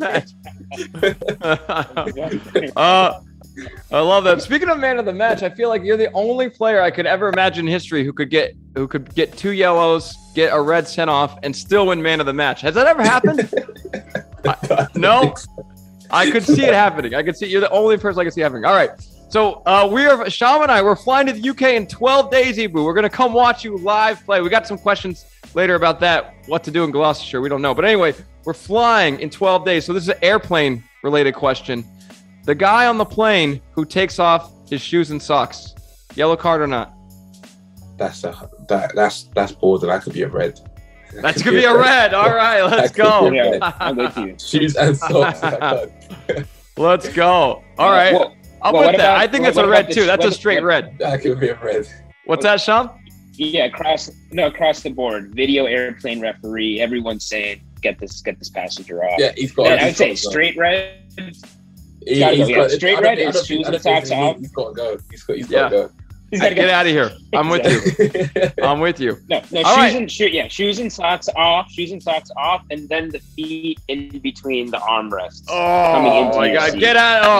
Speaker 1: the match. uh, I love that. Speaking of man of the match, I feel like you're the only player I could ever imagine in history who could get who could get two yellows, get a red sent off, and still win man of the match. Has that ever happened? No? I could see it happening. I could see you're the only person I could see happening. All right. So uh, we are Sham and I. We're flying to the U K in twelve days, Ibu. We're gonna come watch you live play. We got some questions later about that. What to do in Gloucestershire? We don't know. But anyway, we're flying in twelve days. So this is an airplane related question. The guy on the plane who takes off his shoes and socks. Yellow card or not?
Speaker 4: That's a, that. That's that's border. That could be a red. That
Speaker 1: That's
Speaker 4: could
Speaker 1: gonna be a red. All right, let's
Speaker 4: That could
Speaker 1: go.
Speaker 4: be a
Speaker 3: Yeah, I'm with you.
Speaker 4: Shoes and socks. that card.
Speaker 1: Let's go. All right.
Speaker 3: Well,
Speaker 1: I'm
Speaker 3: well,
Speaker 1: with
Speaker 3: what
Speaker 1: that.
Speaker 3: about-
Speaker 1: I think
Speaker 3: what-
Speaker 1: that's
Speaker 3: what
Speaker 1: a
Speaker 3: about
Speaker 1: red
Speaker 3: the
Speaker 1: too.
Speaker 3: sh-
Speaker 1: That's a
Speaker 3: what-
Speaker 1: straight
Speaker 3: what-
Speaker 1: red.
Speaker 4: That could be a red.
Speaker 1: What's that, Sham?
Speaker 3: yeah, across no across the board. Video airplane referee. Everyone's saying get this get this passenger off.
Speaker 4: Yeah, he's got.
Speaker 3: Yeah,
Speaker 4: he's
Speaker 3: I would say
Speaker 4: got to go.
Speaker 3: straight red.
Speaker 4: He-
Speaker 3: gotta go,
Speaker 4: he's
Speaker 3: yeah.
Speaker 4: got-
Speaker 3: Straight
Speaker 4: I don't
Speaker 3: red
Speaker 4: think- I
Speaker 3: is
Speaker 4: don't
Speaker 3: shoes
Speaker 4: think- I
Speaker 3: and
Speaker 4: don't think
Speaker 3: socks
Speaker 4: he-
Speaker 3: off.
Speaker 4: He's got to go. He's got. He's
Speaker 1: Yeah.
Speaker 4: got to go.
Speaker 3: He's gotta
Speaker 1: Get
Speaker 3: go.
Speaker 1: out of here. I'm with you. I'm with you.
Speaker 3: No, no,
Speaker 1: All
Speaker 3: shoes
Speaker 1: right.
Speaker 3: and shoe, yeah, shoes and socks off, shoes and socks off, and then the feet in between the armrests. Coming
Speaker 1: Oh
Speaker 3: into
Speaker 1: my
Speaker 3: your
Speaker 1: God!
Speaker 3: seat.
Speaker 1: Get out! Oh,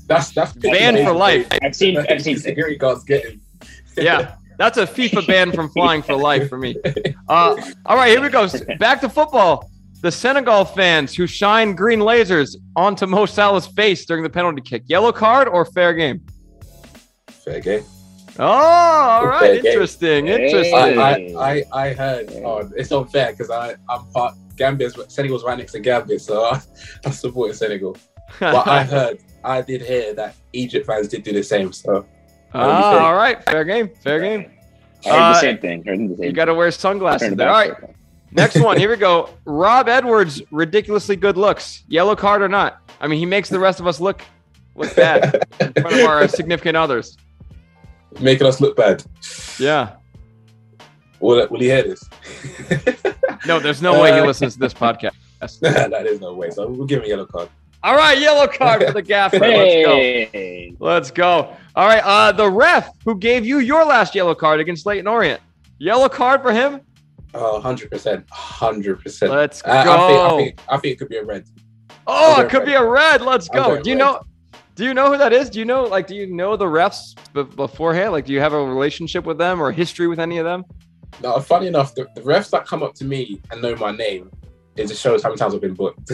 Speaker 4: That's that's
Speaker 1: Banned for life.
Speaker 3: I've seen I've seen
Speaker 4: security guards getting.
Speaker 1: Yeah, that's a FIFA ban from flying for life for me. Uh, all right, here we go. Back to football. The Senegal fans who shine green lasers onto Mo Salah's face during the penalty kick. Yellow card or fair game?
Speaker 4: Fair game.
Speaker 1: Oh, all right.
Speaker 4: Fair game.
Speaker 1: Interesting.
Speaker 3: Hey.
Speaker 1: Interesting.
Speaker 4: I, I, I, I heard. Oh, it's unfair because I I'm part Gambia's Senegal's right next to Gambia, so I, I supported Senegal. But I heard, I did hear that Egypt fans did do the same. So.
Speaker 1: Ah, all right. Fair game. Fair game.
Speaker 3: I heard
Speaker 1: Uh,
Speaker 3: the same thing. Heard the same
Speaker 1: You got to wear sunglasses
Speaker 3: Turn
Speaker 1: there.
Speaker 3: it
Speaker 1: All
Speaker 3: back.
Speaker 1: right. Next one. Here we go. Rob Edwards, ridiculously good looks. Yellow card or not? I mean, he makes the rest of us look look bad in front of our significant others.
Speaker 4: Making us look bad.
Speaker 1: Yeah.
Speaker 4: Will, will he hear this?
Speaker 1: No, there's no way he
Speaker 4: Uh,
Speaker 1: listens to this podcast.
Speaker 4: That is no way. So we'll give him a yellow card.
Speaker 1: All right, yellow card for the gaffer. Let's go.
Speaker 3: Hey.
Speaker 1: Let's go. All right, uh, the ref who gave you your last yellow card against Leyton Orient. Yellow card for him?
Speaker 4: Oh, one hundred percent. one hundred percent.
Speaker 1: Let's
Speaker 4: I,
Speaker 1: go.
Speaker 4: I, think, I, think, I think it could be a red.
Speaker 1: Oh,
Speaker 4: I'll
Speaker 1: it
Speaker 4: go
Speaker 1: could
Speaker 4: red.
Speaker 1: be a red. Let's
Speaker 4: I'll
Speaker 1: go.
Speaker 4: go
Speaker 1: Do you
Speaker 4: red.
Speaker 1: know do you know who that is? Do you know like do you know the refs b- beforehand? Like do you have a relationship with them or history with any of them?
Speaker 4: No, funny enough, the, the refs that come up to me and know my name, it just shows how many times I've been booked.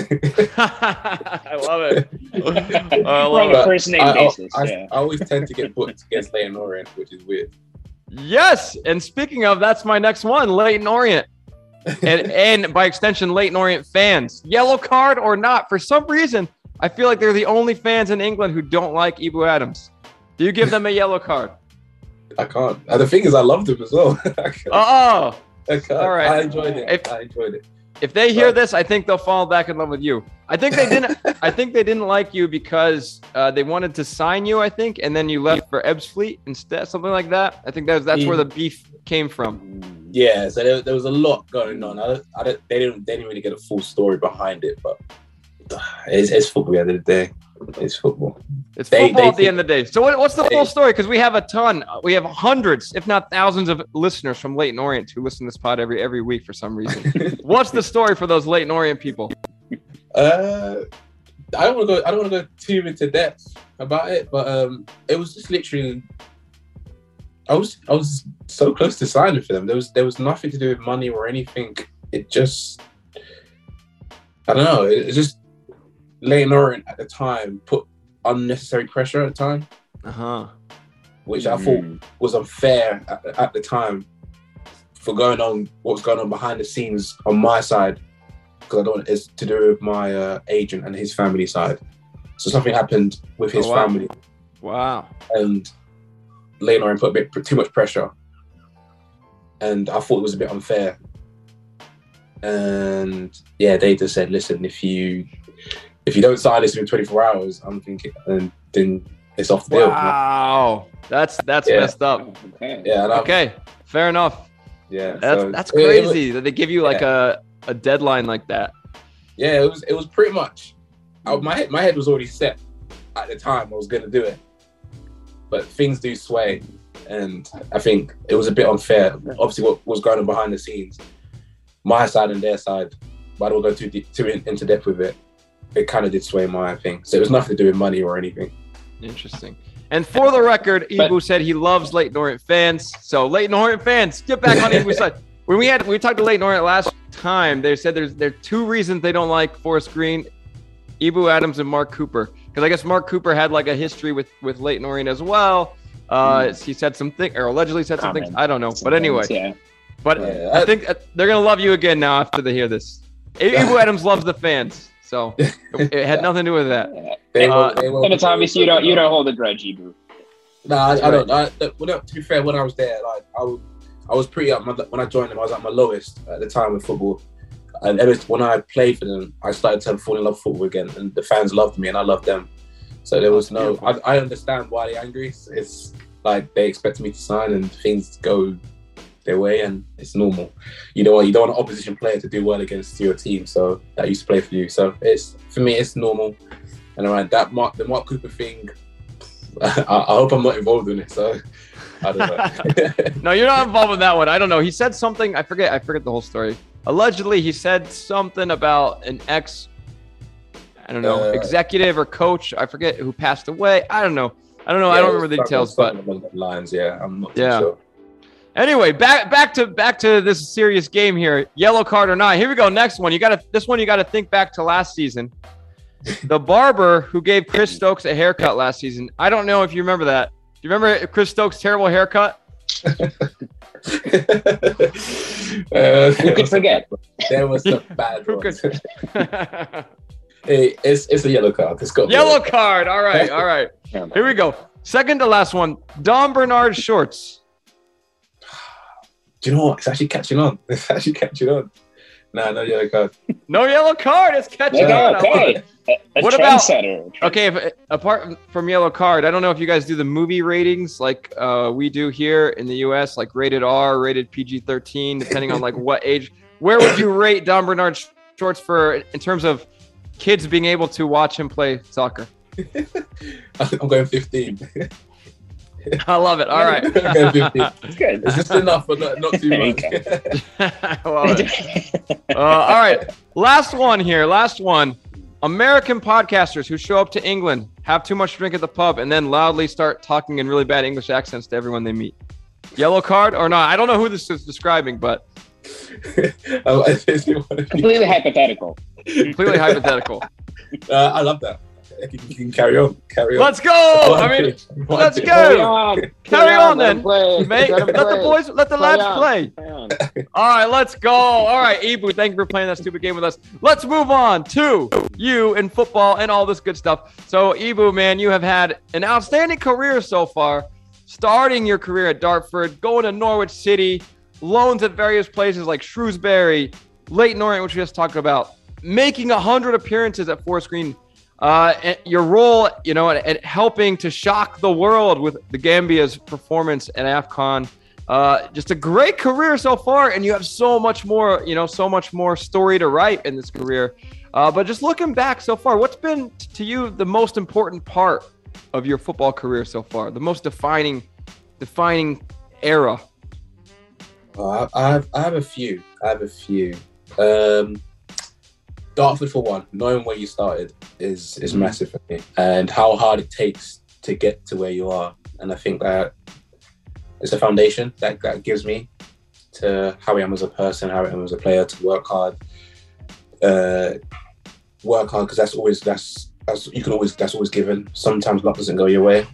Speaker 1: I love it. I
Speaker 3: We're
Speaker 1: love
Speaker 3: on
Speaker 1: it.
Speaker 3: a first name
Speaker 4: I, I,
Speaker 3: basis.
Speaker 4: I,
Speaker 3: yeah.
Speaker 4: I always tend to get booked against Leyton Orient, which is weird.
Speaker 1: Yes, and speaking of, that's my next one, Leyton Orient. and and by extension, Leyton Orient fans. Yellow card or not? For some reason, I feel like they're the only fans in England who don't like Ibu Adams. Do you give them a yellow card?
Speaker 4: I can't. And the thing is, I loved him as well. I can't.
Speaker 1: Oh,
Speaker 4: I can't.
Speaker 1: all right.
Speaker 4: I enjoyed it.
Speaker 1: If-
Speaker 4: I enjoyed it.
Speaker 1: if they hear
Speaker 4: But-
Speaker 1: this, I think they'll fall back in love with you. I think they didn't. I think they didn't like you because uh, they wanted to sign you. I think, and then you left for Ebbsfleet instead, something like that. I think that's that's where the beef came from.
Speaker 4: Yeah, so there, there was a lot going on. I don't, I don't, they didn't, they didn't really get a full story behind it, but it's, it's football at the end of the day. It's football.
Speaker 1: It's
Speaker 4: They-
Speaker 1: football
Speaker 4: they
Speaker 1: at the
Speaker 4: think-
Speaker 1: end of the day. So what, what's the
Speaker 4: they-
Speaker 1: full story? Because we have a ton. We have hundreds, if not thousands, of listeners from Leyton Orient who listen to this pod every every week for some reason. What's the story for those Leyton Orient people?
Speaker 4: Uh, I don't want to go. I don't want to go too into depth about it, but um, it was just literally. I was I was so close to signing for them. There was there was nothing to do with money or anything. It just I don't know. It, it just Leyton Orient at the time put unnecessary pressure at the time,
Speaker 1: Uh huh.
Speaker 4: which I thought
Speaker 3: Mm.
Speaker 4: was unfair at, at the time for going on what was going on behind the scenes on my side, because I don't. It's to do with my uh, agent and his family side. So something happened with his
Speaker 1: Oh, wow.
Speaker 4: family,
Speaker 1: Wow.
Speaker 4: and Leyton Orient put a bit too much pressure, and I thought it was a bit unfair. And yeah, they just said, "Listen, if you if you don't sign this within twenty-four hours, I'm thinking, and then it's off the deal."
Speaker 1: Wow. That's that's
Speaker 4: Yeah.
Speaker 1: messed up.
Speaker 3: Okay.
Speaker 4: Yeah, and I,
Speaker 1: Okay. Fair enough.
Speaker 4: yeah,
Speaker 1: That's
Speaker 4: so
Speaker 1: that's
Speaker 4: it- it was-
Speaker 1: crazy that they give you like a, a deadline like that.
Speaker 4: yeah, it was it was pretty much. I, my head my head was already set at the time. I was going to do it, but things do sway, and I think it was a bit unfair. Obviously, what was going on behind the scenes, my side and their side, but I don't go too deep, too in, into depth with it. It kind of did sway my thing, so it was nothing to do with money or anything.
Speaker 1: Interesting. And for the record,
Speaker 3: But-
Speaker 1: Ibu said he loves Leyton Orient fans. So Leyton Orient fans, get back on Ibu's side. When we had we talked to Leyton Orient last time, they said there's there are two reasons they don't like Forest Green, Ibu Adams and Mark Cooper. Because I guess Mark Cooper had like a history with with Leyton Orient as well. Uh, he said something or allegedly said something.
Speaker 3: Comment.
Speaker 1: I don't know. But
Speaker 3: Sometimes,
Speaker 1: anyway,
Speaker 3: yeah.
Speaker 1: but
Speaker 4: Yeah,
Speaker 1: I
Speaker 4: I-
Speaker 1: think uh, they're gonna love you again now after they hear this. Ibu Adams loves the fans, so it, it had nothing to do with that.
Speaker 4: They
Speaker 1: Uh,
Speaker 4: won't- they won't-
Speaker 3: And it's obvious you don't you don't hold a grudge, Ibu.
Speaker 4: No, I, I don't. I, well, no, to be fair, when I was there, like I, was, I was pretty up. My, when I joined them, I was at my lowest at the time with football. And ever when I played for them, I started to fall in love with football again, and the fans loved me, and I loved them. So there was
Speaker 1: That's
Speaker 4: no.
Speaker 1: beautiful.
Speaker 4: I, I understand why they're angry. It's, it's like they expect me to sign, and things go their way, and it's normal. You know, you don't want an opposition player to do well against your team, so that used to play for you. So it's for me, it's normal. And around that Mark, the Mark Cooper thing. I, I hope I'm not involved in it. So I don't know.
Speaker 1: No, you're not involved with that one. I don't know. He said something. I forget. I forget the whole story. Allegedly, he said something about an ex. I don't know,
Speaker 4: Uh,
Speaker 1: executive or coach. I forget who passed away. I don't know. I don't know. I don't remember the details, but
Speaker 4: along the lines, yeah, I'm not
Speaker 1: Yeah.
Speaker 4: too sure.
Speaker 1: anyway, back back to back to this serious game here. Yellow card or not? Here we go. Next one. You got to this one. You got to think back to last season. The barber who gave Chris Stokes a haircut last season. I don't know if you remember that. Do you remember Chris Stokes' terrible haircut?
Speaker 4: uh,
Speaker 3: Who could forget?
Speaker 4: There was some bad
Speaker 1: Who
Speaker 4: ones.
Speaker 1: could-
Speaker 4: Hey, it's it's a yellow card. It's got
Speaker 1: Yellow card. All right. All right. Here we go. Second to last one. Don Bernard shorts.
Speaker 4: Do you know what? It's actually catching on. It's actually catching on. Nah, no yellow card.
Speaker 1: No yellow card. It's catching
Speaker 3: Okay,
Speaker 1: on.
Speaker 3: okay. A, a
Speaker 1: What about-
Speaker 3: trendsetter.
Speaker 1: Okay, if, apart from yellow card, I don't know if you guys do the movie ratings like uh, we do here in the U S, like rated R, rated P G thirteen, depending on like what age. Where would you rate Don Bernard shorts for in terms of kids being able to watch him play soccer?
Speaker 4: I'm going fifteen.
Speaker 1: I love it. All right.
Speaker 4: I'm going fifteen.
Speaker 3: It's good.
Speaker 4: It's just enough, but not, not too
Speaker 3: There you
Speaker 4: much.
Speaker 1: I love it. Uh, all right. Last one here. Last one. American podcasters who show up to England, have too much to drink at the pub, and then loudly start talking in really bad English accents to everyone they meet. Yellow card or not? I don't know who this is describing, but
Speaker 4: Oh, I think you wanna be-
Speaker 3: Completely hypothetical.
Speaker 1: completely hypothetical.
Speaker 4: uh, I love that. You can, you can carry on. Carry on.
Speaker 1: Let's go. I mean,
Speaker 4: One
Speaker 1: let's
Speaker 4: thing.
Speaker 1: go.
Speaker 3: Carry on.
Speaker 1: Carry on
Speaker 3: let 'em
Speaker 1: then.
Speaker 3: play.
Speaker 1: Mate,
Speaker 3: Let 'em
Speaker 1: let the
Speaker 3: play.
Speaker 1: boys, let the
Speaker 3: Play
Speaker 1: lads
Speaker 3: on.
Speaker 1: play.
Speaker 3: Play on.
Speaker 1: All right, let's go. All right, Ibu, thank you for playing that stupid game with us. Let's move on to you in football and all this good stuff. So, Ibu, man, you have had an outstanding career so far, starting your career at Dartford, going to Norwich City, loans at various places like Shrewsbury, Leyton Orient, which we just talked about, making one hundred appearances at Forest Green. Uh, and your role, you know, at, at helping to shock the world with the Gambia's performance at AFCON. Uh, just a great career so far, and you have so much more, you know, so much more story to write in this career. Uh, but just looking back so far, what's been t- to you the most important part of your football career so far? The most defining, defining era.
Speaker 4: Oh, I, I have I have a few. I have a few. Um, Dartford for one. Knowing where you started is is massive for me, and how hard it takes to get to where you are. And I think that it's a foundation that that gives me to how I am as a person, how I am as a player, to work hard. Uh, work hard because that's always that's that's you can always that's always given. Sometimes luck doesn't go your way,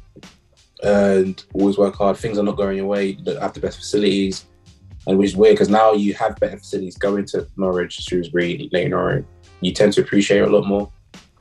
Speaker 4: and always work hard. Things are not going your way. You don't have the best facilities. And which is weird because now you have better facilities going to Norwich, Shrewsbury, Leyton Orient. You tend to appreciate it a lot more.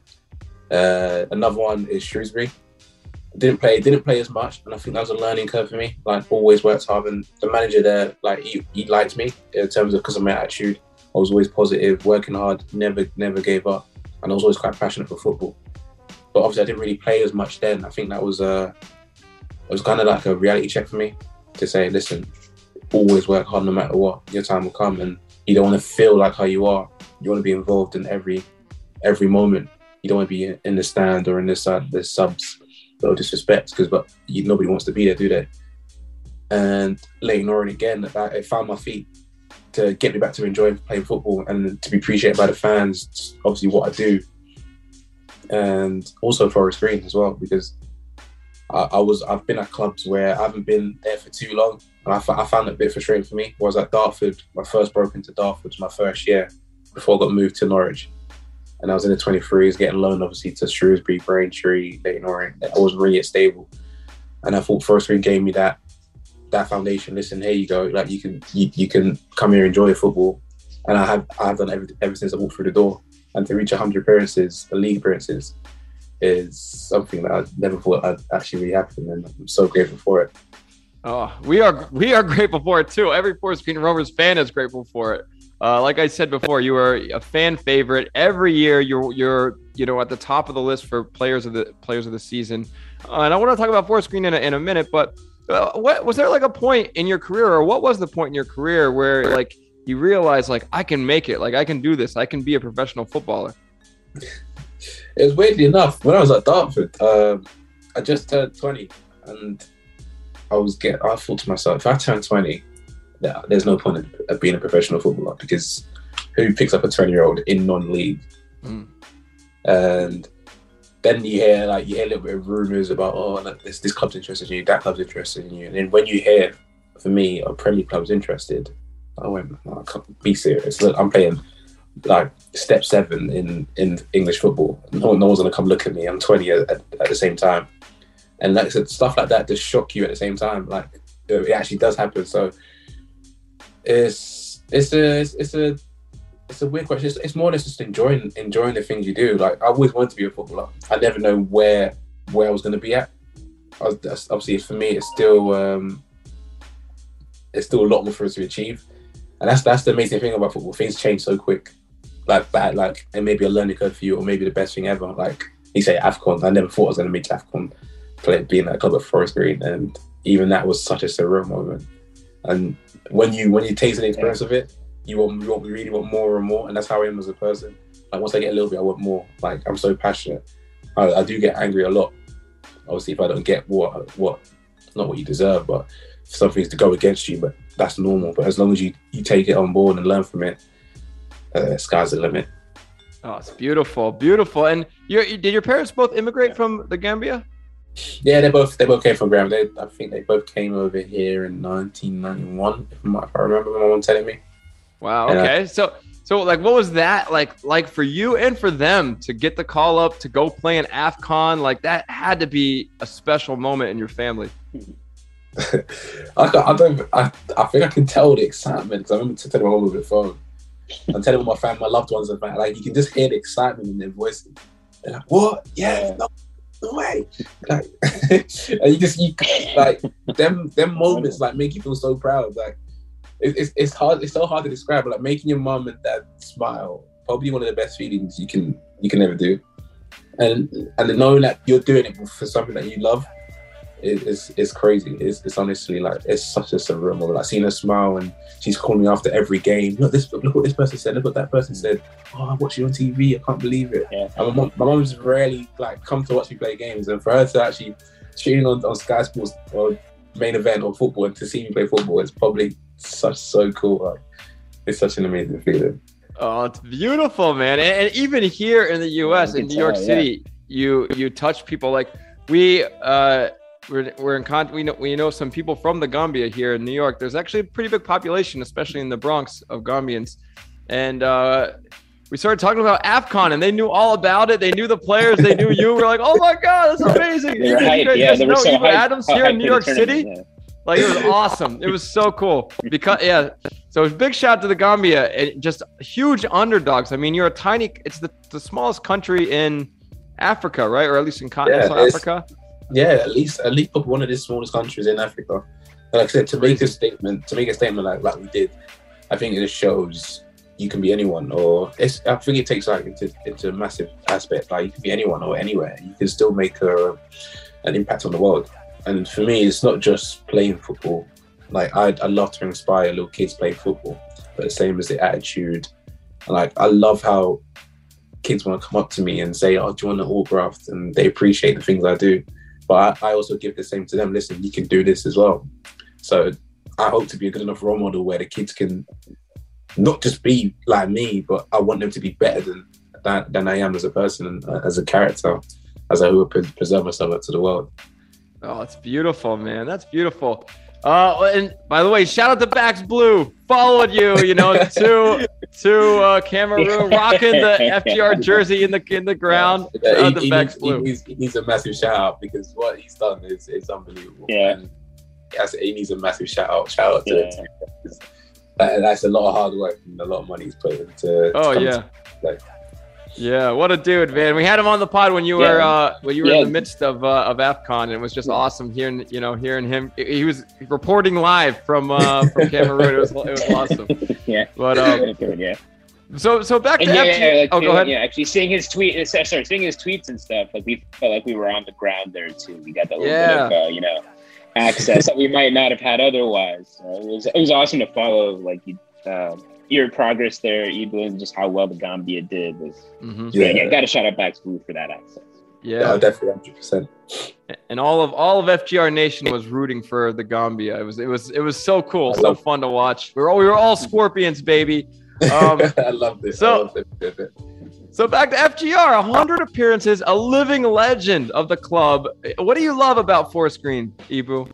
Speaker 4: Uh, another one is Shrewsbury. Didn't play, didn't play as much, and I think that was a learning curve for me. Like always worked hard, and the manager there, like he, he liked me in terms of because of my attitude. I was always positive, working hard, never never gave up, and I was always quite passionate for football. But obviously, I didn't really play as much then. I think that was uh, it was kind of like a reality check for me to say, listen. Always work hard no matter what. Your time will come, and you don't want to feel like how you are. You want to be involved in every every moment. You don't want to be in the stand or in the sub the subs. No disrespect, because but you, nobody wants to be there, do they? And Leyton Orient again, I, I found my feet to get me back to enjoying playing football and to be appreciated by the fans. Obviously, what I do, and also Forest Green as well, because I, I was I've been at clubs where I haven't been there for too long. And I, f- I found it a bit frustrating for me. I was at Dartford, my first broke into Dartford was my first year before I got moved to Norwich. And I was in the twenty-threes, getting loaned obviously to Shrewsbury, Braintree, Leyton Orient. I wasn't really stable. And I thought Forest Green gave me that that foundation. Listen, here you go. Like you can you, you can come here and enjoy football. And I have I have done everything ever since I walked through the door. And to reach one hundred appearances, the league appearances, is something that I never thought I'd actually really happen. And I'm so grateful for it.
Speaker 1: Oh, we are we are grateful for it too. Every Forest Green Rovers fan is grateful for it. Uh, like I said before, you are a fan favorite. Every year, you're you're you know at the top of the list for players of the players of the season. Uh, and I want to talk about Forest Green in a, in a minute. But uh, what was there like a point in your career, or what was the point in your career where like you realized like I can make it, like I can do this, I can be a professional footballer?
Speaker 4: It was weirdly enough when I was at Dartford. Um, I just turned twenty, and I was get. I thought to myself, if I turn twenty, yeah, there's no point in being a professional footballer because who picks up a twenty-year-old in non-league?
Speaker 1: Mm.
Speaker 4: And then you hear like you hear a little bit of rumors about oh like, this this club's interested in you, that club's interested in you, and then when you hear, for me, a Premier club's interested, I went, oh, I can't be serious. Look, I'm playing like step seven in, in English football. No, no one's gonna come look at me. I'm twenty at, at, at the same time, and like so stuff like that just shock you at the same time. Like it actually does happen. So it's it's a it's, it's a it's a weird question. It's, it's more or less just enjoying enjoying the things you do. Like I always wanted to be a footballer. I never know where where I was going to be at. I was, that's, obviously, for me, it's still um, it's still a lot more for us to achieve, and that's that's the amazing thing about football. Things change so quick, like that. Like it may be a learning curve for you, or maybe the best thing ever. Like you say, AFCON. I never thought I was going to make AFCON, play being at a club at Forest Green, and even that was such a surreal moment. And when you when you taste the experience of it, you want you want really want more and more, and that's how I am as a person. Like once I get a little bit, I want more. Like I'm so passionate. I, I do get angry a lot. Obviously, if I don't get what what not what you deserve, but some things to go against you, but that's normal. But as long as you, you take it on board and learn from it, uh, sky's the limit.
Speaker 1: Oh, it's beautiful, beautiful. And your did your parents both immigrate from the Gambia?
Speaker 4: Yeah, they both they both came from Gambia. They, I think they both came over here in nineteen ninety-one, if, my, if I remember my mom telling me.
Speaker 1: Wow. Okay.
Speaker 4: And, uh,
Speaker 1: so so like, what was that like like for you and for them to get the call up to go play in AFCON? Like that had to be a special moment in your family.
Speaker 4: I, I don't. I, I think I can tell the excitement because I remember telling my mom over the phone. I'm telling my family, my loved ones, about like you can just hear the excitement in their voice. They're like, "What? Yeah, no, no way!" Like, and you just you like them. Them moments like make you feel so proud. Like it, it's it's hard. It's so hard to describe. But like making your mom and dad smile, probably one of the best feelings you can you can ever do. And and then knowing that you're doing it for something that you love. It's, it's crazy. It's, it's honestly like it's such a surreal moment. Like seeing her smile and she's calling me after every game. Look this, look what this person said. Look what that person said. Oh, I watched you on T V. I can't believe it. Yeah. And my mom, my mom's rarely like come to watch me play games, and for her to actually tune on on Sky Sports or main event or football and to see me play football, it's probably such so cool. Like it's such an amazing feeling.
Speaker 1: Oh, it's beautiful, man. And, and even here in the U S, in New York tell, City, yeah. you you touch people like we. uh We're, we're in contact. We know we know some people from the Gambia here in New York. There's actually a pretty big population, especially in the Bronx, of Gambians. And uh, we started talking about AFCON, and they knew all about it. They knew the players. They knew you. We're like, oh my god, that's amazing!
Speaker 3: They
Speaker 1: you,
Speaker 3: were
Speaker 1: you
Speaker 3: hyped,
Speaker 1: guys
Speaker 3: yeah,
Speaker 1: just
Speaker 3: they were
Speaker 1: know
Speaker 3: so
Speaker 1: Ibu
Speaker 3: hyped,
Speaker 1: Adams here in New York City.
Speaker 3: Yeah.
Speaker 1: Like it was awesome. It was so cool because yeah. So big shout out to the Gambia. And just huge underdogs. I mean, you're a tiny. It's the, the smallest country in Africa, right? Or at least in continental
Speaker 4: yeah,
Speaker 1: Africa.
Speaker 4: Yeah, at least at least one of the smallest countries in Africa. And like I said, to make a statement, to make a statement like like we did, I think it just shows you can be anyone. Or it's, I think it takes like into into a massive aspect. Like you can be anyone or anywhere. You can still make a, an impact on the world. And for me, it's not just playing football. Like I I love to inspire little kids playing football, but the same as the attitude. And like I love how kids want to come up to me and say, "Oh, do you want an autograph?" And they appreciate the things I do. But I, I also give the same to them. Listen, you can do this as well. So I hope to be a good enough role model where the kids can not just be like me, but I want them to be better than than, than I am as a person and uh, as a character, as I will pre- preserve myself to the world.
Speaker 1: Oh, it's beautiful, man. That's beautiful. Uh, and by the way, shout out to Bax Blue. Followed you, you know, to to uh, Cameroon, rocking the F G R jersey in the in the ground.
Speaker 4: Yeah,
Speaker 1: shout out
Speaker 4: he,
Speaker 1: to Bax
Speaker 4: he,
Speaker 1: Blue.
Speaker 4: He needs, he needs a massive shout out because what he's done is, is unbelievable.
Speaker 3: Yeah,
Speaker 4: and he needs a massive shout out. Shout out to
Speaker 3: yeah.
Speaker 4: him. That, that's a lot of hard work and a lot of money he's put into.
Speaker 1: Oh yeah.
Speaker 4: Like,
Speaker 1: Yeah, what a dude, man. We had him on the pod when you were
Speaker 3: yeah.
Speaker 1: uh, when you were
Speaker 3: yeah.
Speaker 1: in the midst of uh, of AFCON, and it was just awesome hearing you know hearing him. He was reporting live from uh, from Cameroon. It was it was awesome.
Speaker 3: Yeah,
Speaker 1: but um,
Speaker 3: yeah.
Speaker 1: So so back to
Speaker 3: and yeah,
Speaker 1: F G.
Speaker 3: yeah, like,
Speaker 1: oh, go ahead.
Speaker 3: Yeah, actually seeing his tweet, uh, sorry, seeing his tweets and stuff, like we felt like we were on the ground there too. We got that little
Speaker 1: Yeah.
Speaker 3: bit of uh, you know access that we might not have had otherwise. So it was it was awesome to follow like you. Uh, your progress there, Ibu, and just how well the Gambia did was.
Speaker 1: Mm-hmm.
Speaker 3: Yeah,
Speaker 4: Yeah.
Speaker 3: yeah, got to shout out Bax Blue for that access.
Speaker 1: Yeah,
Speaker 4: yeah, definitely one hundred percent.
Speaker 1: and all of all of F G R Nation was rooting for the Gambia. It was it was it was so cool,
Speaker 4: I
Speaker 1: so
Speaker 4: love-
Speaker 1: fun to watch. We were all we were all Scorpions, baby. Um,
Speaker 4: I love this.
Speaker 1: so-
Speaker 4: I love this.
Speaker 1: So back to F G R, one hundred appearances, a living legend of the club. What do you love about Forest Green, Ibu?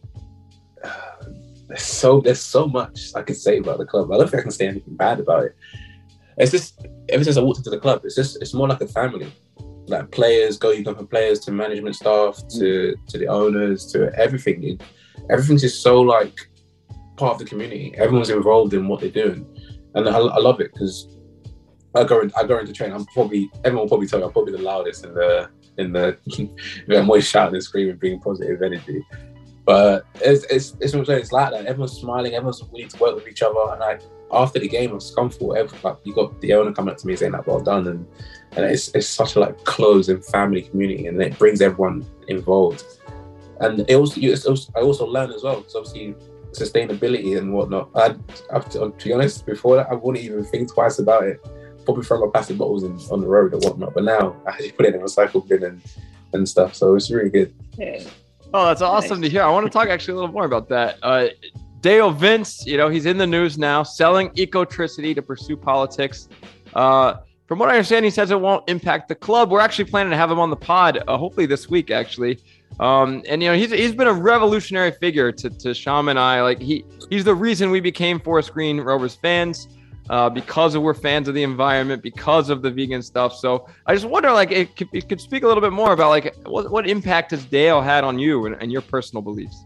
Speaker 4: There's so there's so much I could say about the club. I don't think I can say anything bad about it. It's just ever since I walked into the club, it's just it's more like a family. Like players, go you go from players to management staff to to the owners to everything. Everything's just so like part of the community. Everyone's involved in what they're doing, and I, I love it because I go in, I go into training. I'm probably everyone will probably tell me I'm probably the loudest in the in the. I'm always shouting and screaming, bringing positive energy. But it's it's it's what I'm saying. It's like that. Everyone's smiling. Everyone's willing to work with each other. And like after the game of Scunthorpe, every, like you got the owner coming up to me saying like, "Well done," and and it's it's such a like close and family community, and it brings everyone involved. And it also, it's also I also learn as well. Because obviously sustainability and whatnot. I, I to be honest, before that I wouldn't even think twice about it. Probably throw my plastic bottles in on the road or whatnot. But now I actually put it in a recycle bin and and stuff. So it's really good.
Speaker 3: Yeah.
Speaker 1: Oh, that's awesome to hear. I want to talk actually a little more about that. Uh, Dale Vince, you know, he's in the news now, selling Ecotricity to pursue politics. Uh, from what I understand, he says it won't impact the club. We're actually planning to have him on the pod, uh, hopefully this week, actually. Um, and, you know, he's he's been a revolutionary figure to, to Sham and I. Like, he he's the reason we became Forest Green Rovers fans. Uh, because of we're fans of the environment, because of the vegan stuff. So I just wonder, like, it could, it could speak a little bit more about, like, what, what impact has Dale had on you and, and your personal beliefs?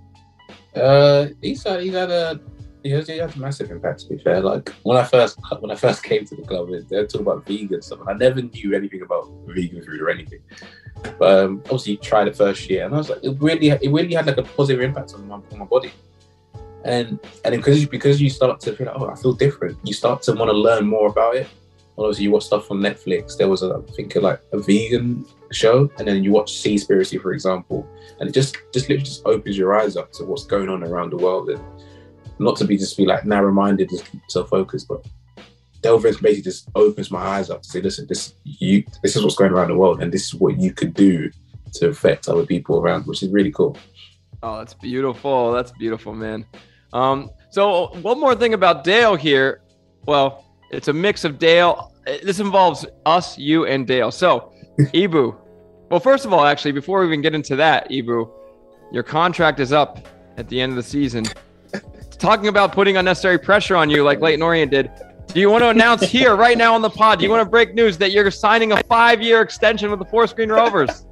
Speaker 4: Uh, he's had, he's had a he has, he has a massive impact. To be fair, like when I first when I first came to the club, they were talking about vegan stuff, and I never knew anything about vegan food or anything. But um, obviously, tried it first year, and I was like, it really it really had like a positive impact on my on my body. And and because you, because you start to feel like, oh, I feel different. You start to want to learn more about it. Obviously, you watch stuff from Netflix. There was a, I think like a vegan show, and then you watch Seaspiracy, for example, and it just just literally just opens your eyes up to what's going on around the world, and not to be just be like narrow-minded, just self-focused, but Dale Vince basically just opens my eyes up to say, listen, this you this is what's going around the world, and this is what you could do to affect other people around, which is really cool.
Speaker 1: Oh, that's beautiful. That's beautiful, man. Um, so one more thing about Dale here. Well, it's a mix of Dale. This involves us, you, and Dale. So, Ibu. Well, first of all, actually, before we even get into that, Ibu, your contract is up at the end of the season. Talking about putting unnecessary pressure on you like Leyton Orient did, do you want to announce here right now on the pod, do you want to break news that you're signing a five-year extension with the Forest Green Rovers?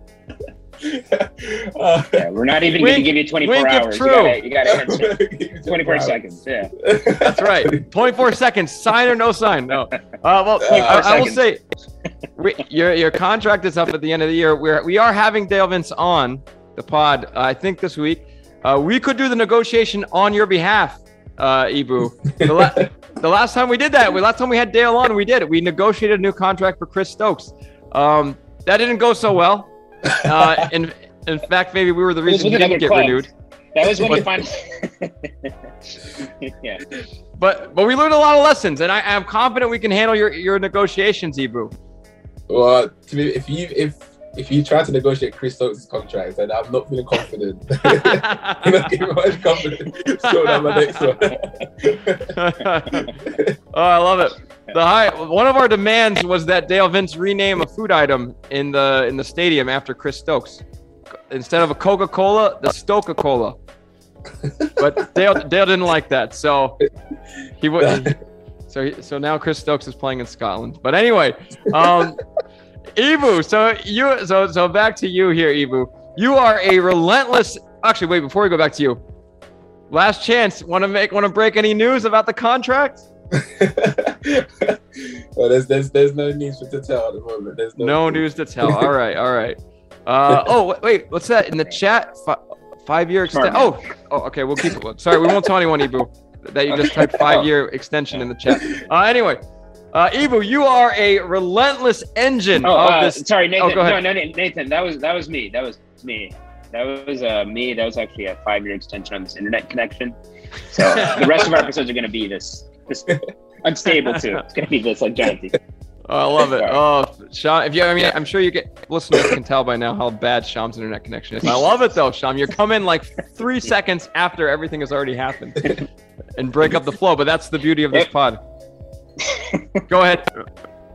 Speaker 3: uh, yeah, we're not even going to give you twenty-four hours. You gotta, you gotta answer. twenty-four seconds. Yeah,
Speaker 1: that's right. twenty-four seconds. Sign or no sign. No. Uh, well, uh, I, I will say, we, your your contract is up at the end of the year. We're we are having Dale Vince on the pod. Uh, I think this week. Uh, we could do the negotiation on your behalf, uh, Ibu. The, la- the last time we did that, we last time we had Dale on, we did it. We negotiated a new contract for Chris Stokes. Um, that didn't go so well. Uh, in in fact, maybe we were the reason he didn't get club. renewed.
Speaker 3: That was when you find. Yeah.
Speaker 1: But but we learned a lot of lessons, and I am confident we can handle your, your negotiations, Ibu.
Speaker 4: Well, to be, if you if if you try to negotiate Chris Stokes' contract, then I'm not feeling confident. You're not giving much confidence. So that's my next one.
Speaker 1: Oh, I love it. The high, one of our demands was that Dale Vince rename a food item in the in the stadium after Chris Stokes. Instead of a Coca-Cola, the Stoke-a-Cola. But Dale Dale didn't like that, so he would. So he, so now Chris Stokes is playing in Scotland. But anyway, um, Ibu. So you so so back to you here, Ibu. You are a relentless. Actually, wait. Before we go back to you, last chance. Want to make want to break any news about the contract?
Speaker 4: Well, there's there's there's no news to tell at the moment. There's no,
Speaker 1: no news to tell. All right, all right. Uh, oh wait, what's that in the chat? F- five year extension. Oh, oh, okay. We'll keep it. Sorry, we won't tell anyone, Ibu, that you just typed five year extension in the chat. Uh, anyway, uh, Ibu, you are a relentless engine
Speaker 3: oh,
Speaker 1: of
Speaker 3: uh,
Speaker 1: this.
Speaker 3: Sorry, Nathan.
Speaker 1: Oh, go ahead.
Speaker 3: No, no, Nathan. That was that was me. That was me. That was uh, me. That was actually a five year extension on this internet connection. So the rest of our episodes are going to be this. This unstable too. It's gonna be this like giant.
Speaker 1: Oh, I love it. Oh, Sham, if you, I mean, I'm sure you get listeners can tell by now how bad Sham's internet connection is. I love it though, Sham. You're coming like three seconds after everything has already happened, and break up the flow. But that's the beauty of this pod. Go ahead.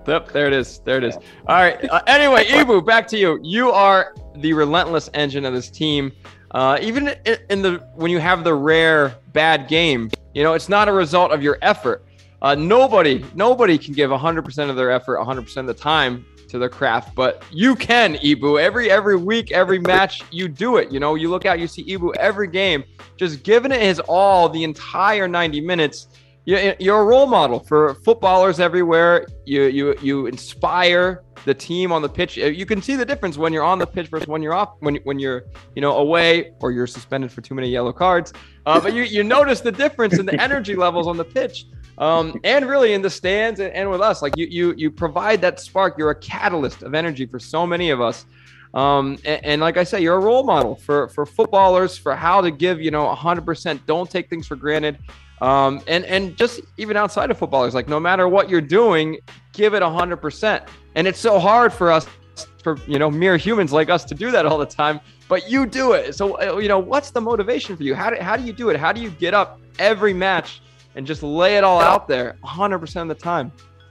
Speaker 1: Yep, there it is. There it is. All right. Uh, anyway, Ibu, back to you. You are the relentless engine of this team. Uh, even in, in the when you have the rare bad game, you know, it's not a result of your effort. Uh, nobody, nobody can give one hundred percent of their effort one hundred percent of the time to their craft, but you can, Ibu. Every every week, every match, you do it. You know, you look out, you see Ibu every game, just giving it his all the entire ninety minutes. You're a role model for footballers everywhere. You you you inspire the team on the pitch. You can see the difference when you're on the pitch versus when you're off, when when you're you know away or you're suspended for too many yellow cards. Uh, but you you notice the difference in the energy levels on the pitch, um, and really in the stands and, and with us. Like you you you provide that spark. You're a catalyst of energy for so many of us. Um, and, and like I say, you're a role model for for footballers for how to give you know one hundred percent. Don't take things for granted. Um, and, and just even outside of footballers, like no matter what you're doing, give it a hundred percent. And it's so hard for us, for, you know, mere humans like us to do that all the time, but you do it. So, you know, what's the motivation for you? How do, how do you do it? How do you get up every match and just lay it all out there a hundred percent of the time?